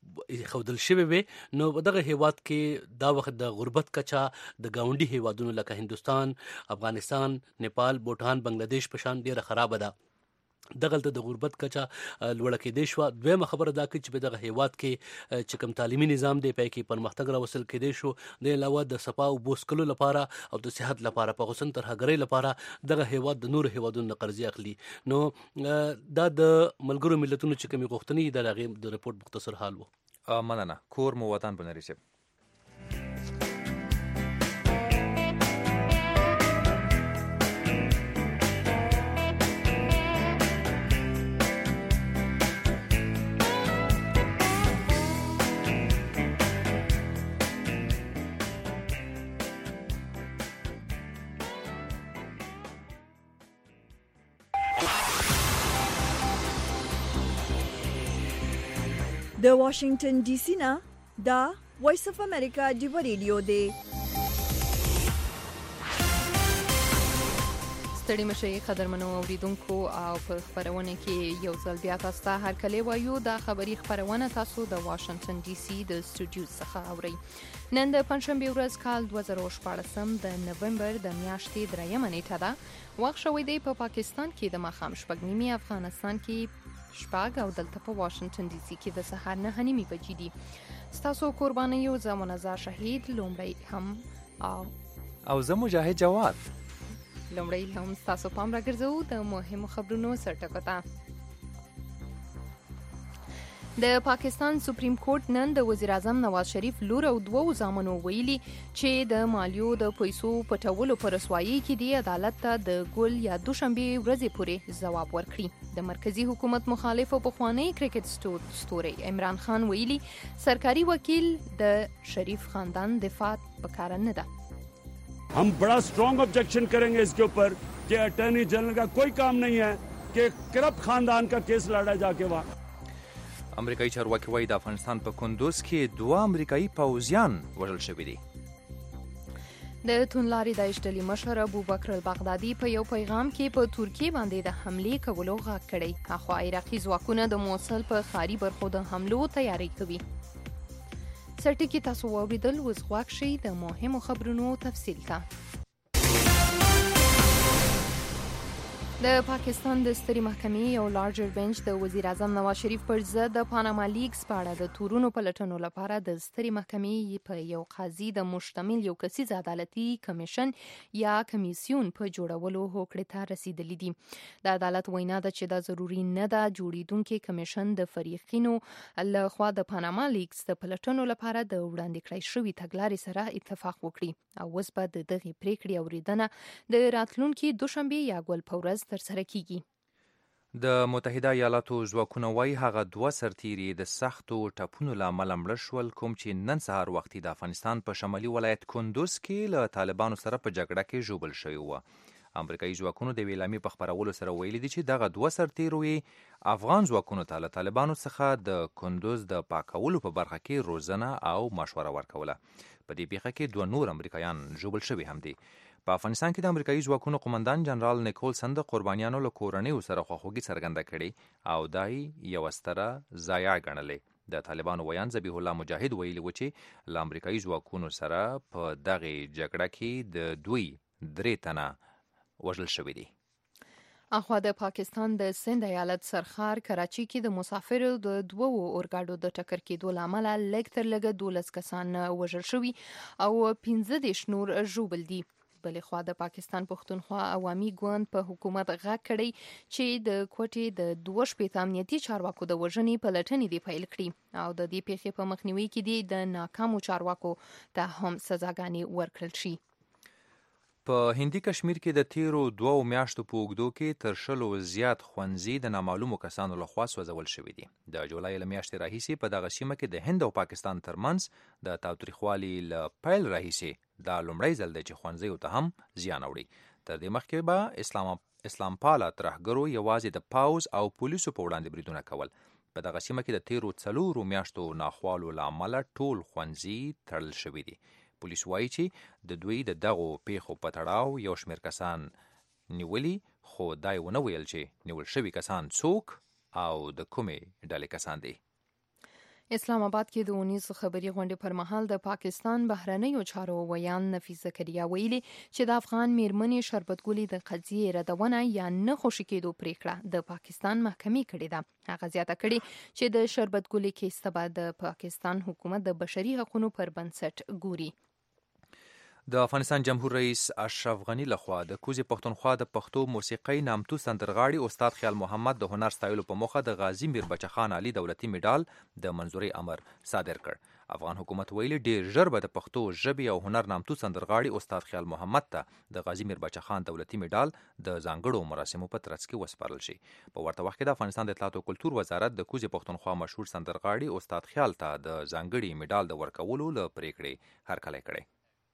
خودل شوی وي نو دغه هیواد کې دا وخت د غربت کچا د گاونډي هیوادونو لکه هندستان، افغانستان، نیپال، بوټان، بنگلاديش په شان ډیره خراب ده. دغلته د غربت کچا لوړه کېدې شو. دویمه خبره دا کوي چې په دغه هیواد کې چې کوم تعلیمي نظام دی پای کې پرمختګ راوصل کېدې شو. د علاوه د صفا او بوسکلو لپاره او د صحت لپاره په غوسن تر هغري لپاره دغه هیواد د نور هیوادونو قرضې اخلي. نو دا د ملګرو ملتونو چې کومې غوښتنې د هغې د رپورټ مختصر حال وو. مننه. کور مو وطن بنري صاحب. د واشنگټن ډي سي نه دا وایس اف امریکا دی ریډیو دی. ستړي مشي قدرمنو اوریدونکو او په خبرونه کې یو ځل بیا تاسو ته هر کله وایو دا خبری خبرونه تاسو د واشنگټن ډي سي د سټوډیو څخه اورئ. نن د پنځشنبه ورځ کال دوه زره شپږ د نومبر د میاشتې دریمه نیټه ده. وخت شوی دی په پاکستان کې د ماښام شپږ نیمې، افغانستان کې شپږ او دلته په واشنگټن ډي سي کې د سهار نه نیمې بجې دي. ستاسو قرباني یو زمونږ شهید لومړی هم او او زه مجاهد جواد لومړی هم ستاسو پام راګرځو د مهمو خبرونو سرټکو ته. د پاکستان سپریم کورټ نن د وزیر اعظم نواز شریف لور او دوو زامنو ویلي چې د مالیو د پیسو پټولو پر رسوایی کې دی عدالت ته د ګل یا دوشنبه ورځې پورې ځواب ورکړي. د مرکزی حکومت مخالف او پخوانی کرکټ ستوري عمران خان ویلي سرکاري وکیل د شریف خاندان دفاع وکړه نه ده. हम बड़ा स्ट्रॉन्ग ऑब्जेक्शन करेंगे इसके ऊपर कि अटॉर्नी जनरल का कोई काम नहीं है कि करप्ट खानदान का केस लड़ा जाके वहाँ. امریکایي چارواکي وايي د افغانستان په کندوز کې دوه امریکایي پوځیان وژل شوي دي. د توندلارې داعش ډلې مشر ابوبکر البغدادي په یو پیغام کې په ترکیه باندې د حملې کولو غږ کړی. اخوا عراقي ځواکونه د موصل په ښاري برخو د حملو تیاری کوي. سرټکی تاسو واوریدل، اوس غواړئ شئ د مهمو خبرونو تفصیل ته. د پاکستان د سترې محکمې یو لارجر بنچ د وزیر اعظم نواز شریف پر ضد د پاناما لیکس په اړه د تورونو پلټنو لپاره د سترې محکمې په یو قاضي د مشتمل یو کسیز عدالتي کمیشن یا کمیسیون په جوړولو هوکړې ته رسیدلي دي. د عدالت وینا ده چې دا ضروري نه ده جوړیدونکي کمیشن د فریقینو له خوا د پاناما لیکس د پلټنو لپاره د وړاندې کړی شوي تګلارې سره اتفاق وکړي او اوس به د دغې پریکړې اوریدنه د راتلونکي دوشنبه یا ګل په ورځ ترسره کیږي. د متحده ایالاتو ځواکونه وايي هغه دوه سرتیري د سختو ټپونو له امله مړه شول کوم چې نن سهار وختي د افغانستان په شمالي ولایت کندوز کې له طالبانو سره په جګړه کې ژوبل شوي وو. امریکایي ځواکونو د ویلامي په خبرولو سره ویلي دي چې دغه دوه سرتیرو افغان ځواکونو ته له طالبانو څخه د کندوز د پاکولو په برخه کې روزنه او مشوره ورکوله. په دې پیښه کې دوه نور امریکایان ژوبل شوي هم دي. په افغانستان کې د امریکایي ځواکونو قومندان جنرال نیکولسن د قربانیانو له کورنیو سره خواخوږي څرګنده کړې او دای یوه ستره ضایعه ګڼلې. د طالبانو ویان ذبیح الله مجاهد ویلي و چې له امریکایي ځواکونو سره په دغې جګړه کې د دوی درې تنه وژل شوي دي. اخوا د پاکستان د سند ایالت سرخار کراچي کې د مسافرو د دوو اورګاډو د ټکر کېدو له امله لږ تر لږه دولس کسان وژل شوي او پنځه دېرش نور ژوبل دي. بلې خوا د پاکستان پښتونخوا عوامي ګوند په حکومت غږ کړی چې د کوټې د دوه شپېته امنیتي چارواکو د وژنې پلټنې دې پیل کړي او د دې پیښې په مخنیوي کې دې د ناکامو چارواکو ته هم سزاګانې ورکړل شي. په هندي کشمیر کې د تیرو دوو میاشتو په اوږدو کې تر شلو زیات ښوونځي د نامعلومو کسانو لخوا سوځول شوي دي. د جولای له میاشتې راهیسې په دغه سیمه کې د هند او پاکستان ترمنځ د تاوتریخوالي له پیل راهیسې دا لومړی ځل دی چې ښوونځیو ته هم زیان اوړي. تر دې مخکې به اسلام اسلام پاله ترهګرو یوازې د پاوز او پولیسو په وړاندې بریدونه کول. په دغه سیمه کې د تیرو څلورو میاشتو ناخوالو له امله ټول ښوونځي تړل شوي دي. پولیس وایي چې د دوی د دغو پیښو په تړاو یو شمېر کسان نیولي، خو دا یې ونه ویل چې نیول شوي کسان څوک او د کومې ډلې کسان دي. اسلام آباد کې د اونیز خبري غونډې پر مهال د پاکستان بهرنیو چارو ویان نفیس زکریا ویلي چې د افغان میرمنې شربتګولي د قضیې ردونه یا نه خوشي کېدو پریکړه د پاکستان محکمې کړې ده. هغه زیاته کړې چې د شربتګولي کیس به د پاکستان حکومت د بشري حقوقو پر بنسټ ګوري. د افغانستان جمهور رئیس اشرف غنی لخوا د کوزي پښتونخوا د پښتو موسیقۍ نامتو سندرغاړي استاد خیال محمد د هنر ستایلو په موخه د غازی میر بچه خان علي دولتي میډال د منظوري امر صادر کړ. افغان حکومت ویلي ډیر ژر به د پښتو ژبې او هنر نامتو سندرغاړي استاد خیال محمد ته د غازی میر بچه خان دولتي میډال د ځانګړو مراسمو په ترڅ کې وسپارل شي. په ورته وخت کې د افغانستان د اطلاعات او کلتور وزارت د کوزي پښتونخوا مشهور سندرغاړي استاد خیال ته د ځانګړي میډال د ورکولو له پریکړې هرکلی کړی.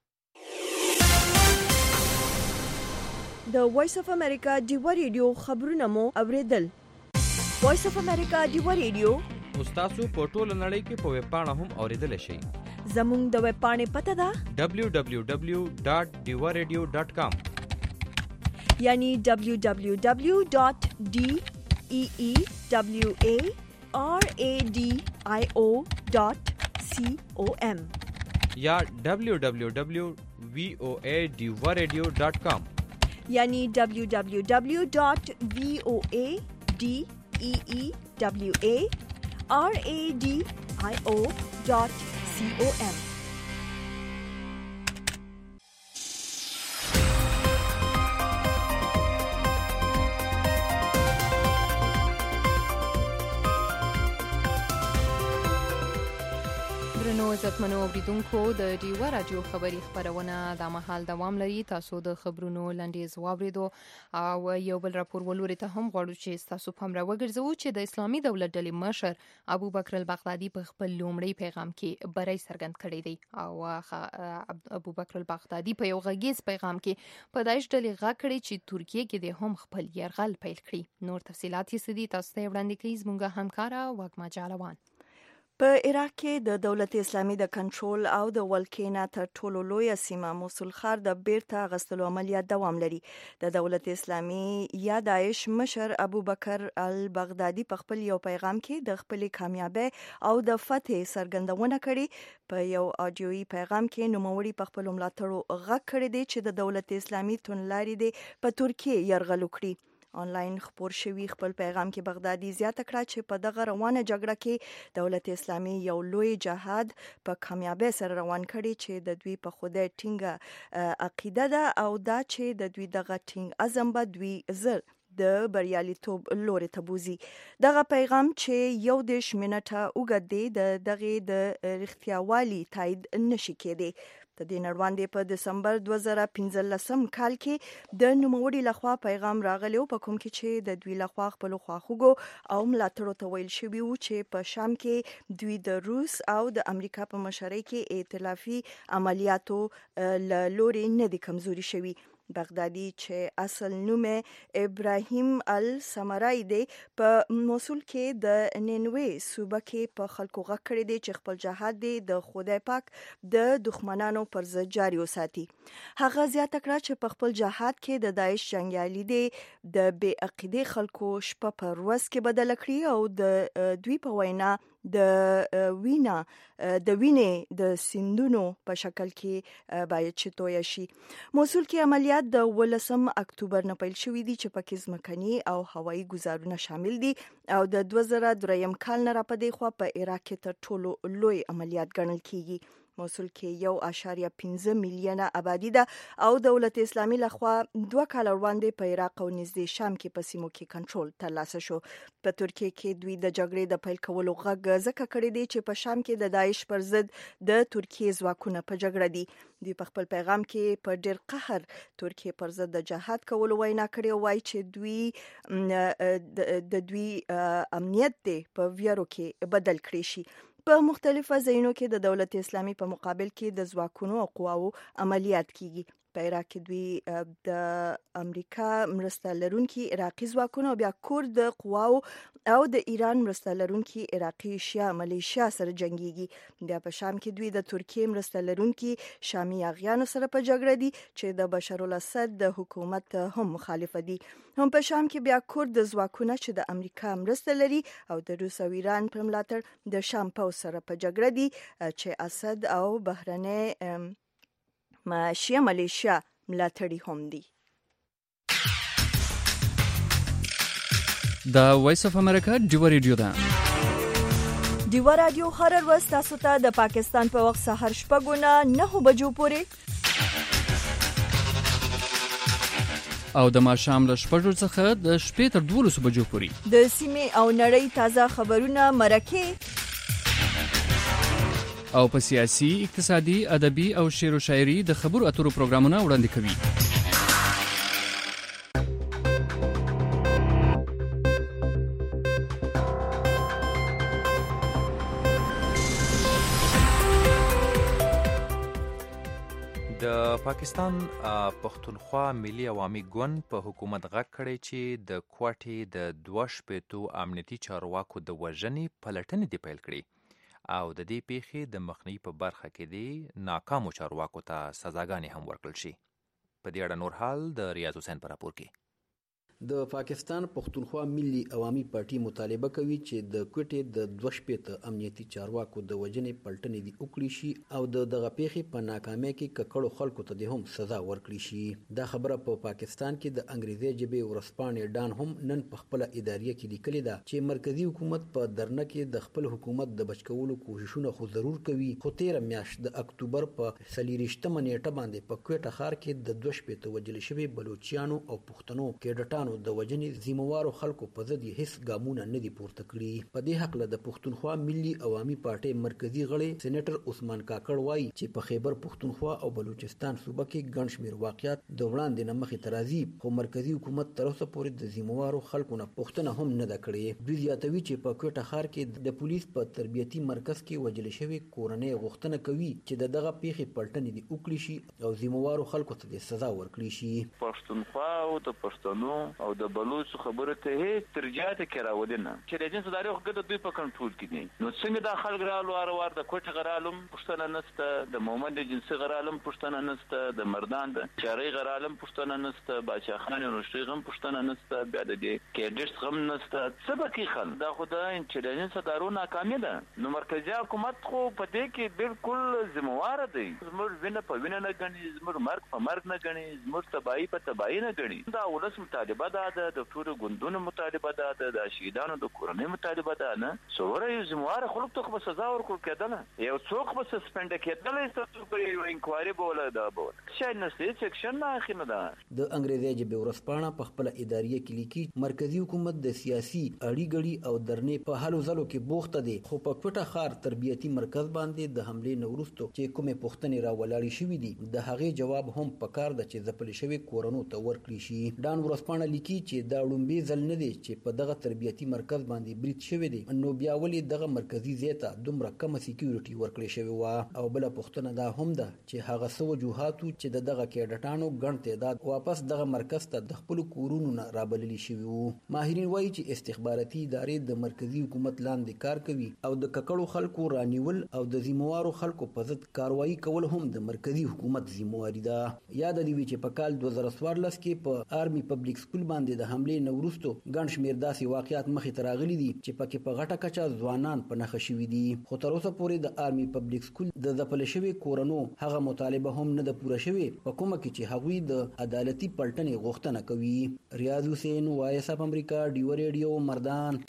د وایس اف امریکا ډیوا ریډیو خبرونه مو اوریدل. وایس اف امریکا ډیوا ریډیو تاسو په ټوله نړۍ کې په ویب پاڼه هم اوریدل شئ. زموږ د ویب پاڼې پته ده دبلیو دبلیو دبلیو ډاټ ډیوا ریډیو ډاټ کام یعنی دبلیو دبلیو دبلیو ډاټ ډی ای ای دبلیو ای آر ای ډی آی او ډاټ سی او ام یا دبلیو دبلیو دبلیو وی او ای ډیوا ریډیو ډاټ کام یعنی دبلیو دبلیو دبلیو ډاټ وی او ای ډی ای ای دبلیو ای آر ای ډی آی او ډاټ سی او ام. عزتمنو اوریدونکو د ډیوا رادیو خبري خبرونه د مهال دوام لري. تاسو د خبرونو لنډیز واوریدو او یو بل راپور ولوري ته هم غواړو چې تاسو پام را وګرځوو چې د اسلامي دولت ډلې مشر ابو بکر البغدادي په خپل لومړی پیغام کې بری څرګند کړی دی او ابو بکر البغدادي په یو غږیز پیغام کې په داعش ډلې غږ کړی چې ترکیه کې د هم خپل یرغل پیل کړي. نور تفصيلات یې سدي تاسو ته وړاندې کوي زموږ همکارا وګما جالوان. په عراق کې د دولت اسلامي د کنټرول او د ولکینا تر ټولو لوی سیمه موصل ښار د بیرته غستلو عملیات دوام لري. د دولت اسلامي یا داعش مشر ابو بکر البغدادي په خپل یو پیغام کې د خپل کامیابی او د فتح څرګندونه کړې. په یو آډیوي پیغام کې نوموړي په خپل ملاتړو غږ کړی دی چې د دولت اسلامي تونلاري دی په ترکیه یرغل وکړي. آنلاین خبر شوی خپل پیغام کې بغدادي زیاته کړه چې په دغه روانه جګړه کې دولت اسلامي یو لوی جهاد په کامیابی سره روان کړي چې د دوی په خدای ټینګه عقیده ده او دا چې د دوی دغه ټینګ عزم به دوی زر د بریالیتوب لوري ته بوزي. دغه پیغام چې یو دیش منټه اوږد دی د دغه د رښتیاوالي تایید نشي کېدی. د دې نړوندې په دسمبر دوه زره پنځلسم کال کې د نوموړي لخوا پیغام راغلی په کوم کې چې د دوی لخوا خپل خواخوږو او ملاتړو ته ویل شوي وو چې په شام کې دوی د روس او د امریکا په مشرۍ کې ائتلافي عملیاتو له لوري نه دي کمزوري شوي. بغدادي چې اصل نوم ابراهیم السمرای دی په موصل کې د نینوي صوبه کې په خلکو غږ کړی دی چې خپل جهاد دی د خدای پاک د دښمنانو پر ضد جاري وساتي. هغه زیاته کړه چې په خپل جهاد کې د داعش جنگیالي دی د بې عقیده خلکو شپه پر ورځ کې بدل کړی او د دوی په وینا د وینا د وینې د سیندونو په شکل کې باید چې تویا شي. موصل کې عملیات د ولسم اکتوبر نه پیل شوې دي چې پکې ځمکني او هوایي ګزارونه شامل دي او د دوه زره دریم کال نه راپدې خو په عراق کې تر ټولو لوی عملیات ګڼل کیږي. موصل کې یو اشاریه پنځه میلیونه آبادی ده او دولت اسلامي لخوا دوه کال وړاندې په عراق او نږدې شام کې په سیمو کې کنټرول ترلاسه شو. په ترکیه کې دوی د جګړې د پیل کولو غږ ځکه کړی دی چې په شام کې د داعش پر ضد د ترکیه ځواکونه په جګړه دي. دوی په خپل پیغام کې په ډېر قهر ترکیه پر ضد د جهاد کولو وینا کړې وای چې دوی د دوی امنیت دی په ویرو کې بدل کړی شي. په مختلفو ځایونو کې د دولت اسلامي په مقابل کې د ځواکونو او قواو عملیات کیږي. په عراق کې دوی د امریکا مرسته لرونکي عراقي ځواکونه بیا کورد قواو او د ایران مرسته لرونکي عراقي شیا ملیشیا سره جنگيږي. بیا په شام کې دوی د ترکیه مرسته لرونکي شامي اغیانو سره په جګړه دي چې د بشار الاسد د حکومت هم مخالف دي. هم په شام کې بیا کورد ځواکونه چې د امریکا مرسته لري او د روس او ایران پر ملاتړ د شام پوځ سره په جګړه دي چې اسد او بهرنۍ شیا ملیشیا ملاتړي هم دي. د وایس اف امریکا ډیو ریډیو ده. ډیو رادیو هر ورځ تاسو ته د پاکستان په وخت سحر شپږ نه نه بجو پورې او د ماښام له شپږو څخه د شپې تر دولسو بجو پورې د سیمې او نړۍ تازه خبرونه مرکه او په سیاسي، اقتصادي، ادبي او شعر و شاعري د خبرو اترو پروګرامونه وړاندې کوي. د پاکستان پښتونخوا ملي عوامي ګوند په حکومت غږ کړی چې د کوټې د دوه شپېتو امنیتي چارواکو د وژنې پلټنې دې پیل کړي او د دې پیښې د مخنیوي په برخه کې د ناکامو چارواکو ته سزاګانې هم ورکړل شي. په دې اړه نور حال د ریاض حسین په راپور کې. د پاکستان پښتونخوا ملي عوامي پارټي مطالبه کوي چې د کوټې د دوه شپېته امنیتي چارواکو د وژنې پلټنې دې وکړي شي او د دغه پیښې په ناکامۍ کې ککړو خلکو ته دې هم سزا ورکړي شي. دا خبره په پاکستان کې د انګریزي ژبې ورځپاڼې ډان هم نن په خپله اداریه کې لیکلې ده چې مرکزي حکومت په درنه کې د خپل حکومت د بچ کولو کوششونه خو ضرور کوي، خو تیره میاشت د اکتوبر په څلېرویشتمه نیټه باندې په کوټه ښار کې د دوه شپېته وژل شوي بلوچیانو او پښتنو کیډټانو د وژنې ذمہوارو خلکو په ضد هیڅ ګامونه نه دي پورته کړي. په دې هکله د پښتونخوا ملي عوامي پارټۍ مرکزي غړی سېنیټر عثمان کاکړ وایي چې په خیبر پښتونخوا او بلوچستان صوبه کې ګڼ شمېر واقعیات د وړاندې نه مخې ته راځي، خو مرکزي حکومت تر اوسه پورې د ذمہوارو خلکو نه پوښتنه هم نه ده کړې. دوی زیاتوي چې په کوټه ښار کې د پولیس په تربیتي مرکز کې وژل شوي کورنۍ غوښتنه کوي چې د دغه پیښې پلټنې دې وکړي شي او ذمہوارو خلکو ته د سزا ورکړي شي. پښتونخوا او د پښتنو او د بلوچ خبره ته هیڅ ترجیحات کراوله نه چې د جنس داري خو د دوی په کنټرول کې دي. نو څنګه د خلک رالو اروار د کوټه غرالم پښتنه نسته، د مومند جنسي غرالم پښتنه نسته، د مردان د چاري غرالم پښتنه نسته، باچا خان رشتي غم پښتنه نسته، بیا د دې کېډټس غم نسته. سبقي خل دا خدای چې د جنس دارو ناکامه ده. نو مرکزی حکومت خو په دې کې بالکل ذمہوار دی. زموږ وینه په وینه نه غني، زموږ مرګ په مرګ نه غني، زموږ تباہي په تباہي نه غني. دا ولس مطالبه ده د ټولو ګوندونو مطالبه ده، د شهیدانو د کورنۍ مطالبه ده. نه سوره یو ذمہوار خلک ته په سزا ورکول کېدله، یو څوک به سسپند کېدله، څوک به یو انکوایري بوله دا بوله شاید نسته سیکشن نه اخینه ده. د انګریزي ژبې ورځپاڼه په خپل اداریه کې لیکي مرکزی حکومت د سیاسي اړیګړي او درنې په هلو ځلو کې بوخته دي، خو په کوټه ښار تربیتي مرکز باندې د حملې نه وروسته چې کومې پوښتنې راولاړې شوې دي د هغې جواب هم پکار ده چې ځپلې شوې کورنو ته ورکړي شي. ډان ورځپاڼه لیکي چې دا لومبي ځل نه دی چې په دغه تربیتي مرکز باندې برید شوی دی، نو بیا ولې دغه مرکزي ځای ته دومره کمه سکیورټي ورکړې شوې وه. او بله پوښتنه دا هم ده چې هغه څه وجوهاتو چې د دغه کېډټانو ګڼ تعداد واپس دغه مرکز ته د خپلو کورونو نه رابللي شوي وو. ماهرین وایي چې استخباراتي ادارې د مرکزي حکومت لاندې کار کوي او د ککړو خلکو رانیول او د ذمہوارو خلکو په ضد کاروایي کول هم د مرکزي حکومت ذمہواري ده. یاد دې وي چې په کال دوه زره څوارلس کې په آرمي پبلک سکول باندې د حملې نه وروسته ګڼ شمېر داسې واقعیات مخې ته راغلي دي چې پکې په غټه کچه ځوانان په نښه شوي دي، خو تر اوسه پورې د آرمي پبلک سکول د ځپل شوي کورنو هغه مطالبه هم نه ده پوره شوې په کومه کې چې هغوی د عدالتي پلټنې غوښتنه کوي. ریاض حسین، وایس اف امریکا، ډیو ریډیو، مردان.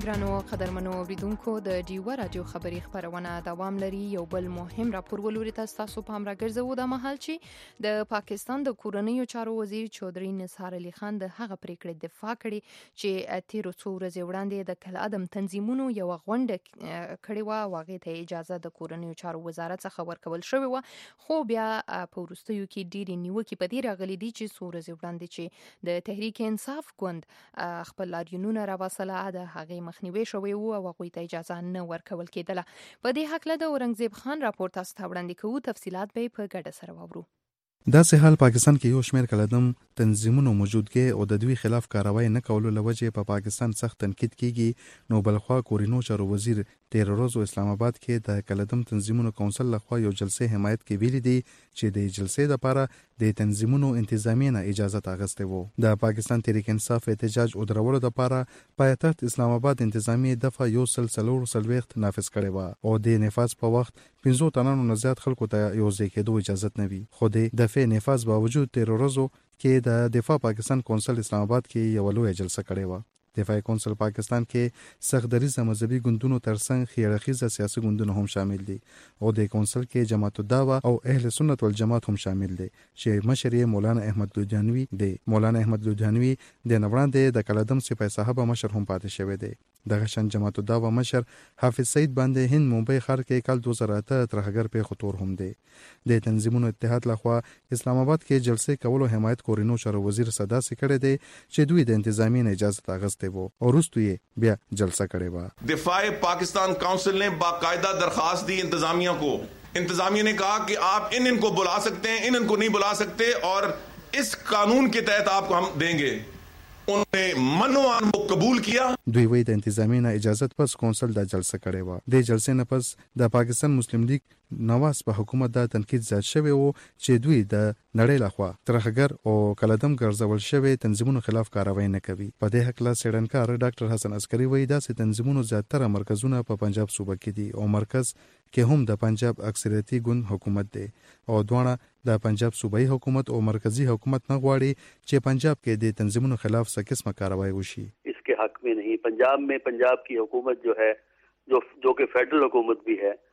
ګرانو قدرمنو اوریدونکو د ډیو رادیو خبری خبرونه دوام لري. یو بل مهم راپور ولوري تاسو پام راګرځو د مهال چې د پاکستان د کورنیو چارو وزیر چودري نثار علي خان د هغه پریکړې دفاع کړي چې تیر څو ورځې وړاندې د کل ادم تنظیمونو یو غونډه کړې و، واغې ته اجازه د کورنیو چارو وزارت څخه ورکول شوې و، خو بیا په وروستیو کې ډېرې نیوکې په دې راغلي دي چې څو ورځې وړاندې چې د تحریک انصاف ګوند خپل لاریونونه راوستله د هغې مخنیوي شوی و او هغوی ته اجازه نه ورکول کېدله. په دې هکله د اورنګزیب خان راپور تاسو ته وړاندې کوو، تفصیلات به په ګډه سره واورو. داسې حال پاکستان کې یو شمېر کلدم تنظیمونو موجودګي او د دوی خلاف کاروای نه کولو لوجې په پا پاکستان سخت تنقید کیږي. نو بلخوا کورینو چارو وزیر تیر ورځ اسلام آباد کې د کلدم تنظیمونو کونسل لخوا یو جلسه حمایت کې ویلي دي چې د جلسې لپاره د تنظیمونو انتظامی نه اجازه اخیسته وو. د پاکستان تحریک انصاف احتجاج او درولو لپاره پایتخت اسلام آباد انتظامی دفعه یو سلسلور سلويخت نافذ کړي و او د نفاذ په وخت پنځو تنانو نه زیات خلکو ته یو ځای کېدو اجازه نه وي. خو د دفعه نفاذ باوجود تیر ورځو کې د دفاع پاکستان کونسل اسلام آباد کې یو لوی جلسه کړې و. دفاع کونسل پاکستان کې سختدریزه مذهبي ګوندونو ترڅنګ خیرخیزه سیاسي ګوندونه هم شامل دي او د کونسل کې جماعت الدعوه او اهل سنت والجماعت هم شامل دي چې مشر مولانا احمد لودھیانوی دی. مولانا احمد لودھیانوی د نوړاندې د کلدم سپاه صاحب مشر هم پاتې شوی دی. دغه شان جماعت الدعوه مشر حافظ سعید باندې هند ممبئی ښار کې کال دو هزار اته ترهګر په خطور هم دی. د تنظیمونو اتحاد لخوا اسلام آباد کې جلسې کولو حمایت کورینو چارو وزیر صدا سي کړی دی چې دوی د انتظامی نه اجازه اخیسته وو او وروسته یې بیا جلسه کړې و. دفاع پاکستان کونسل نے باقاعدہ درخواست دی انتظامیہ کو. انتظامیہ نے کہا کہ آپ ان ان کو بلا سکتے ہیں, ان ان کو نہیں بلا سکتے اور اس قانون کے تحت آپ کو ہم دیں گے. انہوں نے منوان کو قبول کیا. دوی وی د انتظامی نه اجازت پس کونسل د جلسه کړې و. د جلسې نه پس د پاکستان مسلم لیگ نواز په حکومت د تنقید زیات شوی وو چې دوی د نړۍ لخوا ترهګر او کلدم ګرځول شوی تنظیمونو خلاف کاروایی نه کوي. په دې حق لا سیډنکار ډاکټر حسن عسکری وایي دا چې تنظیمونو زیاتره مرکزونه په پنجاب صوبه کې دي او مرکز کې هم د پنجاب اکثریتي ګوند حکومت دی او دوانه د پنجاب صوبایي حکومت او مرکزی حکومت نه غواړي چې پنجاب کې د تنظیمونو خلاف څه قسمه کاروایی وشي. اس کے حق میں نہیں. پنجاب میں پنجاب کی حکومت جو ہے جو جو کہ فیڈرل حکومت بھی ہے,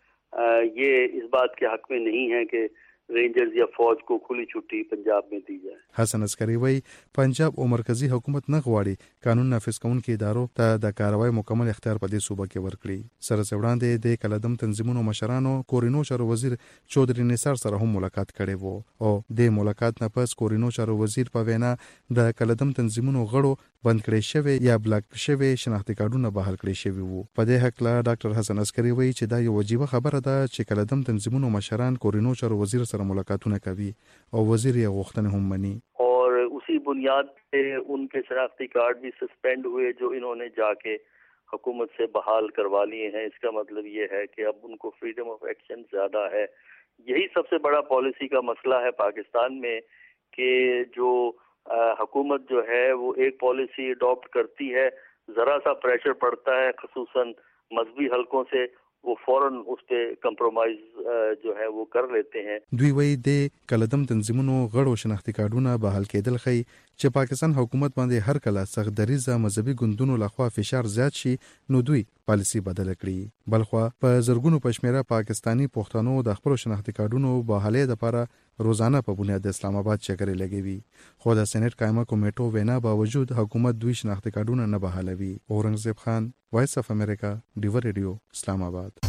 یہ اس بات کے حق میں نہیں ہے کہ رینجرز یا فوج کو کھلی چھٹی پنجاب میں دی جائے. حسن عسکری وای پنجاب او مرکزی حکومت نه غواړي قانون نافذ کوونکي ادارو ته د کاروایی مکمل اختیار په دې صوبه کې ورکړي. سره وړاندې د کلدم تنظیمونو مشرانو کورینو چارو وزیر چودري نثار سره هم ملاقات کړي وو او د ملاقات نه پس کورینو چارو وزیر په وینا د کلدم تنظیمونو غړو بند کړي شوی یا بلاک شوی شناختی کارتونه بحال کړي شوی وو. په دې حق لا ډاکټر حسن عسکری وای چې دا یو واجب خبره ده چې کلدم تنظیمونو مشران کورینو چارو وزیر سره ملاقاتونه کوي او وزیر یې غوښتنه هم مني. اور اسی بنیاد پہ ان کے شناختی کارڈ بھی سسپینڈ ہوئے جو انہوں نے جا کے حکومت سے بحال کروا لیے ہیں. اس کا مطلب یہ ہے کہ اب ان کو فریڈم آف ایکشن زیادہ ہے. یہی سب سے بڑا پالیسی کا مسئلہ ہے پاکستان میں کہ جو حکومت جو ہے وہ ایک پالیسی اڈاپٹ کرتی ہے, ذرا سا پریشر پڑتا ہے خصوصاً مذہبی حلقوں سے, وہ فوراً اس پہ کمپرومائز جو ہے وہ کر لیتے ہیں. دوی وی د کلدم تنظیمونو غړو شناختی کارتونه بحال کېدل خي چې پاکستان حکومت باندې هر کله سخت دریزه مذهبي ګوندونو لخوا فشار زیات شي نو دوی پالیسی بدل کړي. بلخوا په زرګونو پښمیره پاکستانی پښتنو د خپل شناختی کارتونو بحالې لپاره روزانه په بنیاد اسلام آباد چکرې لګوي. خو د سېنات قائمه کمیټو وینا باوجود حکومت دوی شناختی کارتونه نه بحالوي. اورنګزیب خان, وایس اف امریکا, ډیو ریډیو, اسلام آباد.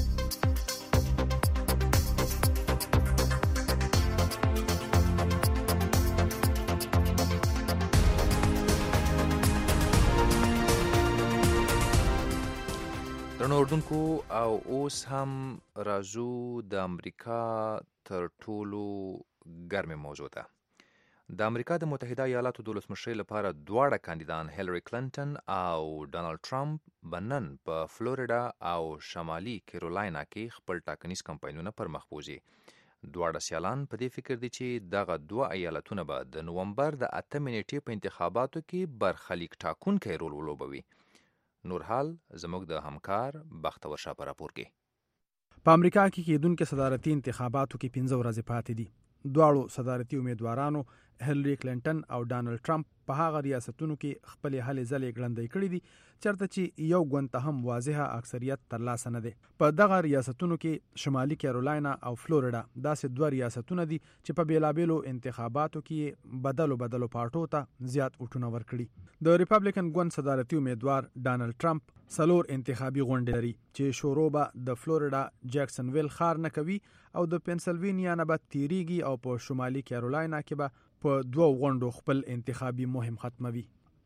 درنو اردوونکو او اوس هم راځو د امریکا تر ټولو ګرمه موضوع ده. د امریکا د متحده ایالاتو د ولسمشرۍ لپاره دواړه کاندیدان هیلری کلنټن او ډانلډ ټرمپ بنن په فلوریډا او شمالي کیرولاینا کې خپل ټاکنیز کمپاینونه پر مخ بوزي. دواړه سیالان په دې فکر دي چې دغه دوه ایالتونه به د نومبر د اتمې نیټې په انتخاباتو کې برخلیک ټاکونکی رول ولوبوي. نور حال زموږ د همکار بختور شاه په راپور کې. په امریکا کې کېدونکو صدارتي انتخاباتو کې پنځه ورځې پاتې دي. دواړو صدارتي امیدوارانو هیلری کلینټن او ډانلډ ټرمپ په هغه ریاستونو کې خپل هلې ځلې ګړندۍ کړې دي چرته چې یو ګوند ته هم واضحه اکثریت ترلاسه نه دی. په دغه ریاستونو کې شمالي کیرولاینا او فلوریډا داسې دوه ریاستونه دي چې په بیلابیلو انتخاباتو کې بدلو بدلو پارټو ته زیات وټونه ورکړي. د ریپبلیکن ګوند صدارتي امیدوار ډانلډ ټرمپ څلور انتخابي غونډې لري چې شروع به د فلوریډا جیکسنویل ښار نه کوي او د پنسلوینیا نه به تیریږي او په شمالي کیرولاینا کې به په دوه غونډو خپل انتخابي مهم ختموي.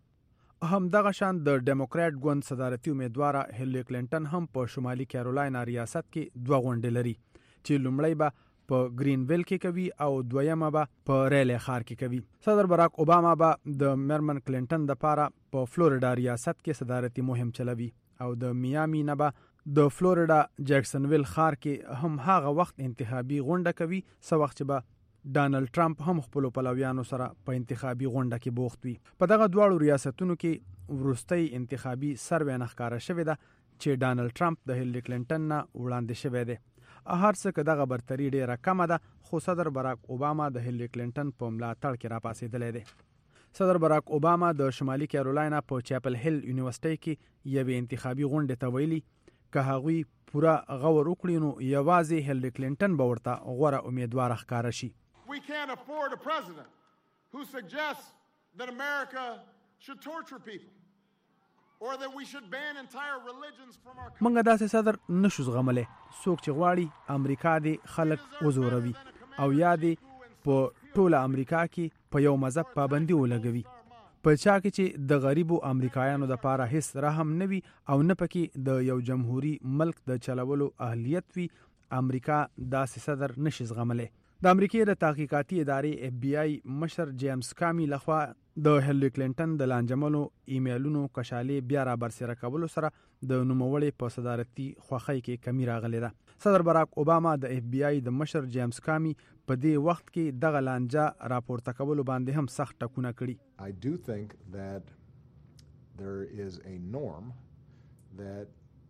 هم دغه شان د ډیموکرات ګوند صدارتي امیدوار هیلری کلینټن هم په شمالي کیرولاینا ریاست کې دوه غونډې لري چې لومړی به په گرینویل کې کوي او دویمه به په ریلی ښار کې کوي. صدر براک اوباما به د میرمن کلینټن لپاره په فلوریډا ریاست کې صدارتي مهم چلوي او د میامي نه به د فلوریډا جیکسنویل ښار کې هم هغه وخت انتخابي غونډه کوي څه وخت چې به ډانلډ ټرمپ هم خپل پلویانو سره په انتخابي غونډه کې بوخت وي. په دغه دواړو ریاستونو کې وروستۍ انتخابي سروې نه ښکاره شوې ده چې ډانلډ ټرمپ د هیلری کلینټن نه وړاندې شوی دی. هر څه که دغه برتري ډیره کمه ده خو صدر براک اوباما د هیلری کلینټن په ملاتړ کې راپاسېدلی دی. صدر براک اوباما د شمالي کیرولاینا په چاپل هیل یونیورسيټي کې یوې انتخابي غونډې ته ویلي که هغوی پوره غور وکړي نو یوازې هیلری کلینټن به ورته غوره امیدوار ښکاره شي. We can't afford a president who suggests that America should torture people or that we should ban entire religions from our country. منګه داسې صدر نشو زغملی څوک چې غواړي امریکا دې خلک وزوروي او یا دې په ټوله امریکا کې په یو مذهب پابندي ولګوي په چا کې چې د غریبو امریکایانو دپاره هیڅ رحم نه وي او نه پکې د یو جمهوري ملک د چلولو اهلیت وي. امریکا داسې صدر نشي زغملی. د امریکې د تحقیقاتي ادارې اف بی آی مشر جیمز کامی لخوا د هیلری کلینټن د لانجمنو ایمیلونو کشالې بیا را برسېره کولو سره د نوموړې په صدارتي خوښۍ کې کمی راغلی ده. صدر براک اوباما د اف بی آی د مشر جیمز کامی په دې وخت کې دغه لانجه راپورته کولو باندې هم سخت ټکونه کړي. I do think that there is a norm that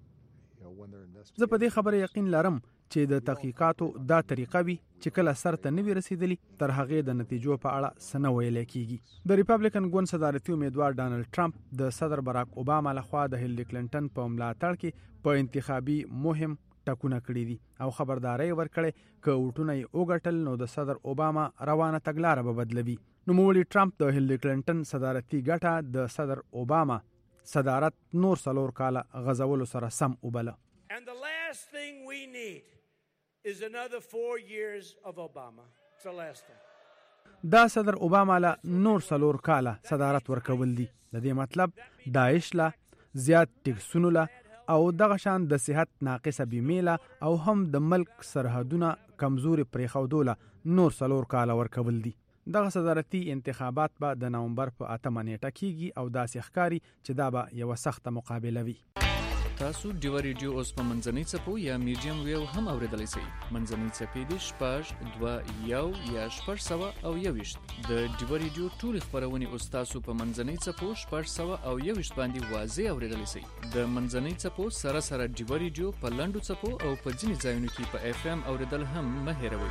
you know when they're investigating. زه په دې خبره یقین لرم چې د تحقیقاتو دا طریقه وي چې کله سر ته نه وي رسیدلی تر هغې د نتیجو په اړه څه نه ویلی کیږي. د ریپبلیکن ګوند صدارتي امیدوار ډانلډ ټرمپ د صدر براک اوباما لخوا د هیلری کلینټن په ملاتړ کې په انتخابي مهم ټکونه کړي دي او خبرداری ورکړی که وټونه یې وګټل نو د صدر اوباما روانه تګلاره به بدلوي. نوموړي ټرمپ د هیلری کلینټن صدارتي ګټه د صدر اوباما صدارت نور څلور کاله غځولو سره سم وبله. And the last thing we need is another four years of Obama. It's the last thing. دا صدر اوباما له نور څلور کاله صدارت ورکول دي. د دې مطلب داعش له زیات ټیکسونو له او دغه شان د صحت ناقصه بیمې له او هم د ملک سرحدونه کمزوري پرېښودو له نور څلور کاله ورکول دي. دغه صدارتي انتخابات به د نومبر په اتمه نیټه کیږي او داسې ښکاري چې دا به یوه سخته مقابله وي. تاسو ډیو ریډیو اوس په منځنۍ څپو یا میډیم ویو هم اوریدلی شئ. منځنۍ څپې دي شپږ دوه یو یا شپږ سوه او یوویشت. د ډیو ریډیو ټولې خپرونې اوس تاسو په منځنۍ څپو شپږ سوه او یوویشت باندې واضح اوریدلی شئ. د منځنۍ څپو سره سره ډیو ریډیو په لنډو څپو او په ځینې ځایونو کې په اف ام اوریدل هم مه هیروئ.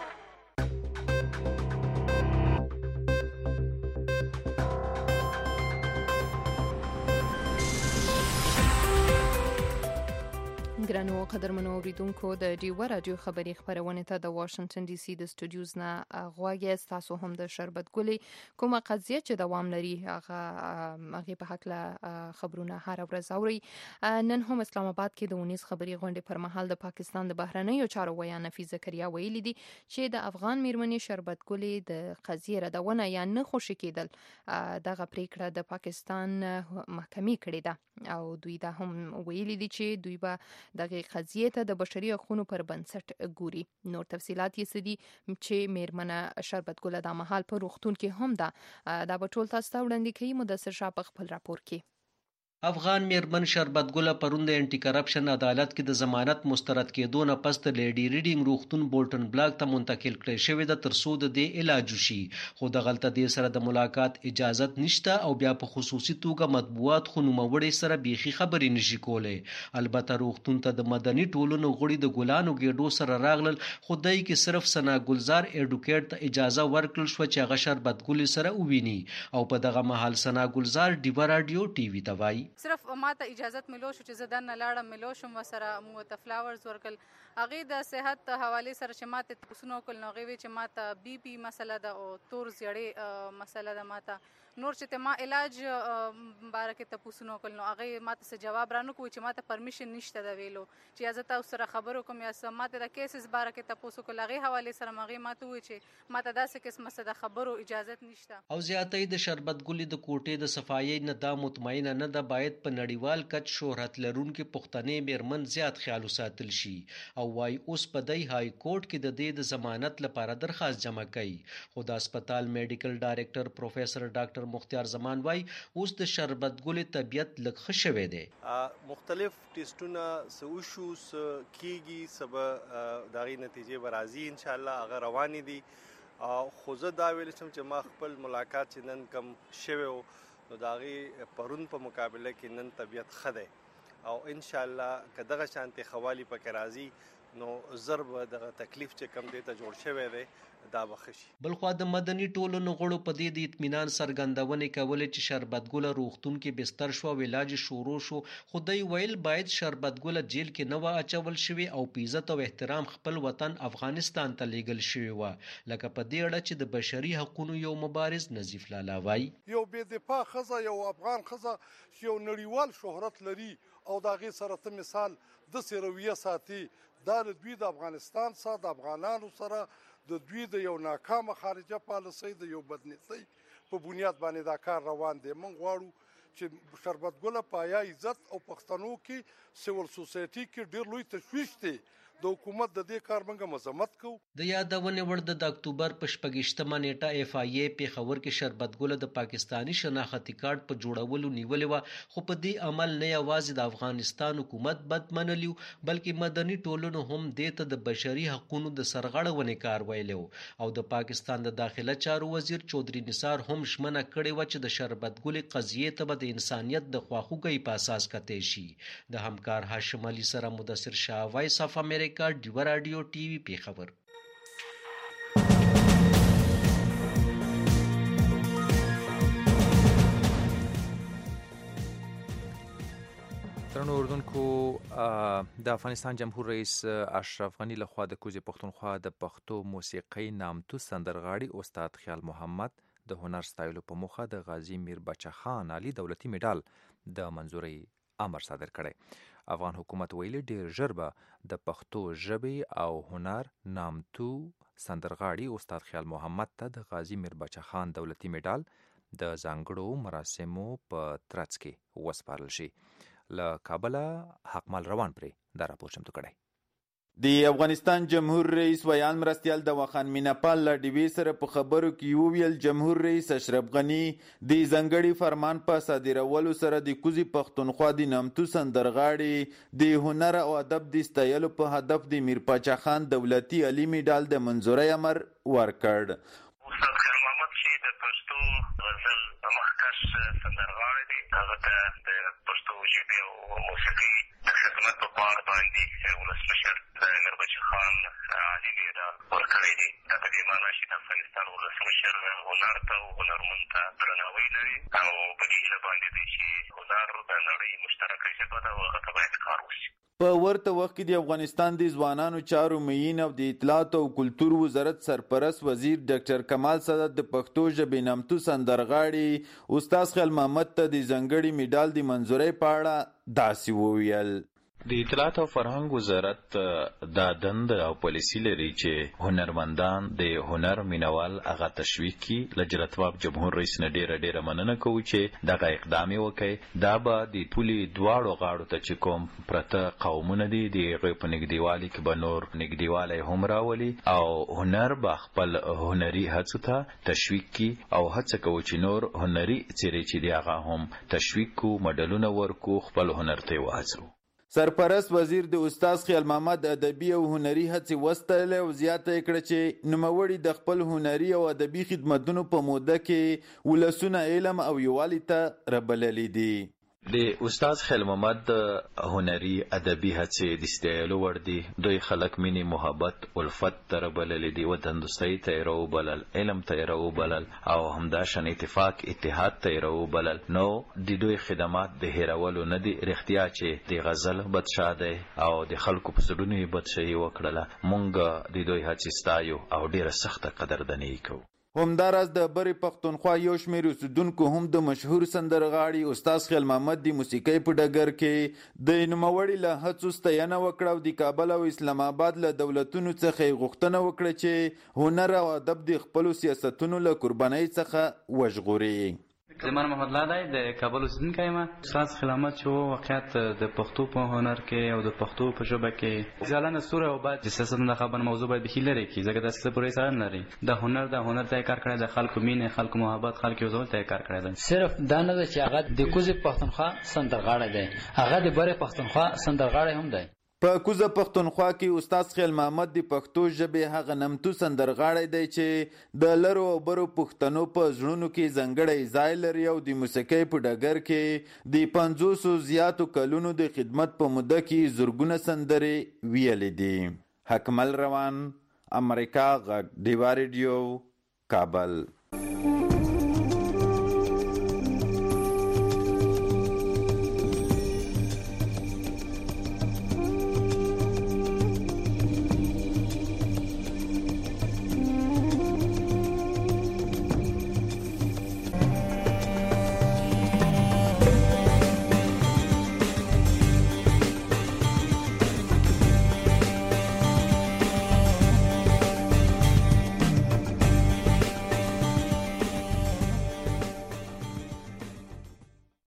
ګرانو قدرمنو اوریدونکو د ډیو رادیو خبري خبرونه ته د واشنگټن ډي سي د سټوډیوز نه غواګي تاسو هم د شربت ګلې کومه قضیه چې دوام لري هغه هغه په حق له خبرونه هر ورځ اوري. نن هم اسلام آباد کې د ونیس خبري غونډې پر مهال د پاکستان د بهرنیو چارو ویا نفیس زکریا ویلي دي چې د افغان میرمنې شربت ګلې د قضیه ردونه یا نه خوشی کېدل دغه پریکړه د پاکستان محکمې کړې ده او دوی دا هم ویلي دي چې دوی به دغه قضیه ته د بشري حقوقو پر بنسټ ګوري. نور تفصيلات یې سدي چې میرمنه شربت ګل د مهال په روختون کې هم ده دا به ټول تاسو ته وړاندې کوي. مدثر شاه په خپل راپور کې افغان میرمن شربت ګل پرون د انټي کرپشن عدالت کې د ضمانت مسترد کېدو نه پس د لیډي ریډینګ روغتون بولټن بلاک ته منتقل کړی شوی د ترڅو د دې علاج وشي، خو د غلطه دې سره د ملاقات اجازت نشته او بیا په خصوصي توګه مطبوعات خو نوموړي سره بیخي خبرې نشي کولی. البته روغتون ته د مدني ټولنو غړي د ګلانو ګېډو سره راغلل، خو دای کې صرف ثنا ګلزار ایډوکیټ ته اجازه ورکړل شوه چې هغه شربت ګل سره وویني او په دغه مهال ثنا ګلزار ډیوا رادیو ټي وي ته وایي صرف ماته اجازت ملو شو چې زه دنه لاړم، ملو شم وسره مو ته فلاورز ورکل. هغې د صحت حوالې سره چې ماته تپوسونه وکړل نو هغې وی چې ماته بي پي مسله ده او تور زیړې مسله ده. ماته نور چې ما علاج باره کې تپوسونه وکړل نو هغې ماته څه جواب را نه کوي چې ماته پرمیشن نشته د ویلو چې یا زه تاسو سره خبرې وکړم یا څه. ماته د کیسز باره کې تپوس وکړل، هغې حوالې سره هغې ماته وویل چې ماته داسې قسمه څه د خبرو اجازت نشته. او زیاتۍ د شربت ګلې د کوټې د صفایۍ نه دا مطمئنه نه ده باید په نړیوال کچ شهرت لرونکې پښتنې میرمن زیات خیال وساتل شي او وایي اوس په دی های کورټ کې د دې د ضمانت لپاره درخواست جمع کوي. خو د هسپتال میډیکل ډایرکټر پروفیسر ډاکټر مختار زمان وایي اوس د شربت ګلې طبیعت لږ ښه شوی دی. مختلف ټیسټونه څه وشو څه کیږي څه به د هغې نتیجې به راځي انشاءالله هغه روانې دي. خو زه دا ویلی شم چې ما خپل ملاقات چې نن کم شوی و نو د هغې پرون په مقابله کې نن طبیعت ښه دی او انشاءالله که دغه شانتې ښه پکې راځي نو زر به دغه تکلیف چې کم دی ته جوړ شوی دی دا به ښه شي. بلخوا د مدني ټولنو غړو په دې د اطمینان څرګندونې کولې چې شربت ګله روغتون کې بستر شوه او علاج شروع شو، خو دوی ویل باید شربت ګله جیل کې نه وه اچول شوې او په عزت او احترام خپل وطن افغانستان ته لیږل شوې وه، لکه په دې اړه چې د بشري حقونو یو مبارز نظیف لالا وایي یو بې دفاع ښځه یو افغان ښځه چې یو نړیوال شهرت لري او د هغې سره ته مثال داسې رویه ساتي، دا د دوی د افغانستان سره د افغانانو سره د دوی د یو ناکامه خارجه پالیسۍ د یو بدنیتۍ په بنیاد باندې دا کار روان دی. موږ غواړو چې شربت ګله په حیا عزت او پښتنو کې سیول سوسایټي کې ډېر لوی تشویش دی، د حکومت د دې کار موږ مذمت کوو. د یادونې وړ د اکتوبر په شپږیشتمه نیټه اف آی ای پېښور کې شربت ګله د پاکستاني شناختي کارت په جوړولو نیولې وه، خو په دې عمل نه یوازې د افغانستان حکومت بد منلی بلکې مدني ټولنو هم دې ته د بشري حقونو د سرغړونې کار ویلی او د پاکستان د داخله چارو وزیر چودري نثار هم ژمنه کړې وه چې د شربت ګلې قضیې ته به د انسانیت د خواخوږۍ په اساس کتی شي. د همکار هاشم علي سره مدثر شاه، وایس اف امریکا، ډیوا رادیو ټي وي پېښور. درنو اردوونکو، د افغانستان جمهور رئیس اشرف غني لخوا د کوزې پښتونخوا د پښتو موسیقۍ نامتو سندرغاړي استاد خیال محمد د هنر ستایلو په موخه د غازی میر بچه خان علي دولتي میډال د منظورۍ امر صادر کړی. افغان حکومت ویلي ډیر ژر به د پښتو ژبې او هنر نامتو سندرغاړي استاد خیال محمد ته د غازی میر بچه خان دولتي میډال د ځانګړو مراسمو په ترڅ کې وسپارل شي. له کابله حقمال روان پرې دا راپور چمتو کړی. د افغانستان جمهور رئیس ویان مرستیال د وخان میناپال له ډیوې سره په خبرو کې وویل جمهور رئیس اشرف غني د ځنګړي فرمان په صادرولو سره د کوزې پښتونخوا د نامتو سندرغاړي د هنر او ادب د ستایلو په هدف د میر بچه خان دولتي علي میډال د منظورۍ امر ورکړ. استاد خیال محمد چې د پښتو غزل مخکش سندرغاړی دی، هغه ته د پښتو ژبې او موسیقۍ د خدمت په پار باندې ولسمشر د میر بچه خان علي میډال ورکړی دی. دا په دې معنا چې د افغانستان ولسمشر هنر ته او هنرمند ته درناوی لري او په دې هیله باندې دی چې هنر د نړۍ مشترکه ژبه ده او هغه ته باید کار وشي. په ورته وخت کې د افغانستان د ځوانانو چارو معین او د اطلاعات او کلتور وزارت سرپرست وزیر ډاکټر کمال سادات د پښتو ژبې نامتو سندرغاړي استاد خیال محمد ته د ځانګړي میډال د منظورۍ په اړه داسې وویل. د اطلاعات او فرهنګ وزارت دا دند او پالیسی لري چې هنرمندان د هنر مینوال هغه تشویق کی. لجرتواب جمهور رئیس نه ډیره ډیره مننه کوي چې دغه اقدام وکړي. دا به د ټولي دواړو غاړو ته چې کوم پرته قومونه دي د هغوی په نږدېوالي کې به نور نږدېوالی هم راولي او هنر به خپل هنري هڅو ته تشویق کی او هڅه کوي چې نور هنري څیرې چې دی هغه هم تشویق کو، مډالونه ورکو، خپل هنر ته وهڅو. سرپرست وزیر د استاد خیال محمد ادبي او هنري هڅې وستایلې او زیاته کړه چې نوموړي د خپل هنري او ادبي خدمتونو په موده کې ولسونه علم او یووالي ته رابللي دي. د استاد خیال محمد هنري ادبي هڅې د ستایلو وړ دي. دوی خلک مینې، محبت، الفت ته رابللي دي، وطن دوستۍ ته یې راوبلل، علم ته یې راوبلل او همداشان اتفاق اتحاد ته یې راوبلل. نو د دوی خدمات د هیرولو نه دي. رښتیا چې د غزل بادشاه دی او د خلکو په زړونو یې بادشاهي وکړله. مونږ د دوی هڅې ستایو او ډیره سخته قدرداني کوو. همداراز د بری پښتونخوا یو شمېر اوسیدونکو هم د مشهور سندرغاړي استاد خیال محمد د موسیقۍ په ډګر کې د نوموړي له هڅو ستاینه وکړه او د کابل او اسلام آباد له دولتونو څخه یې غوښتنه وکړه چې هنر او ادب د خپلو سیاستونو له قربانۍ څخه وژغوري. زمان محمد لادای د کابل اوسیدونکی یم. استاد خیال محمد چې واقعیت د پښتو په هنر کې او د پښتو په ژبه کې ځلانه سوره او بعد د سیاست د خبر موضوع باید بخیل لري کی ځکه د سیاست پرې سره لري. د هنر د هنر ته کار کړی، د خلکو مینه، خلکو محبت، خلکو یوځول ته کار کړی دی. صرف دا نه چې هغه د کوزي پښتونخوا سندرغاړی دی، هغه د بری پښتونخوا سندرغاړی هم دی. په کوزه پښتونخوا کې استاد خیال محمد د پښتو ژبې هغه نمتو سندرغاړی دی چې د لرو او برو پښتنو په زړونو کې ځانګړی ځای لري او د موسیقۍ په ډګر کې د پنځوسو زیاتو کلونو د خدمت په موده کې زرګونه سندرې ویلې دي. حکمل روان، امریکا غږ، ډیوا ریډیو، کابل.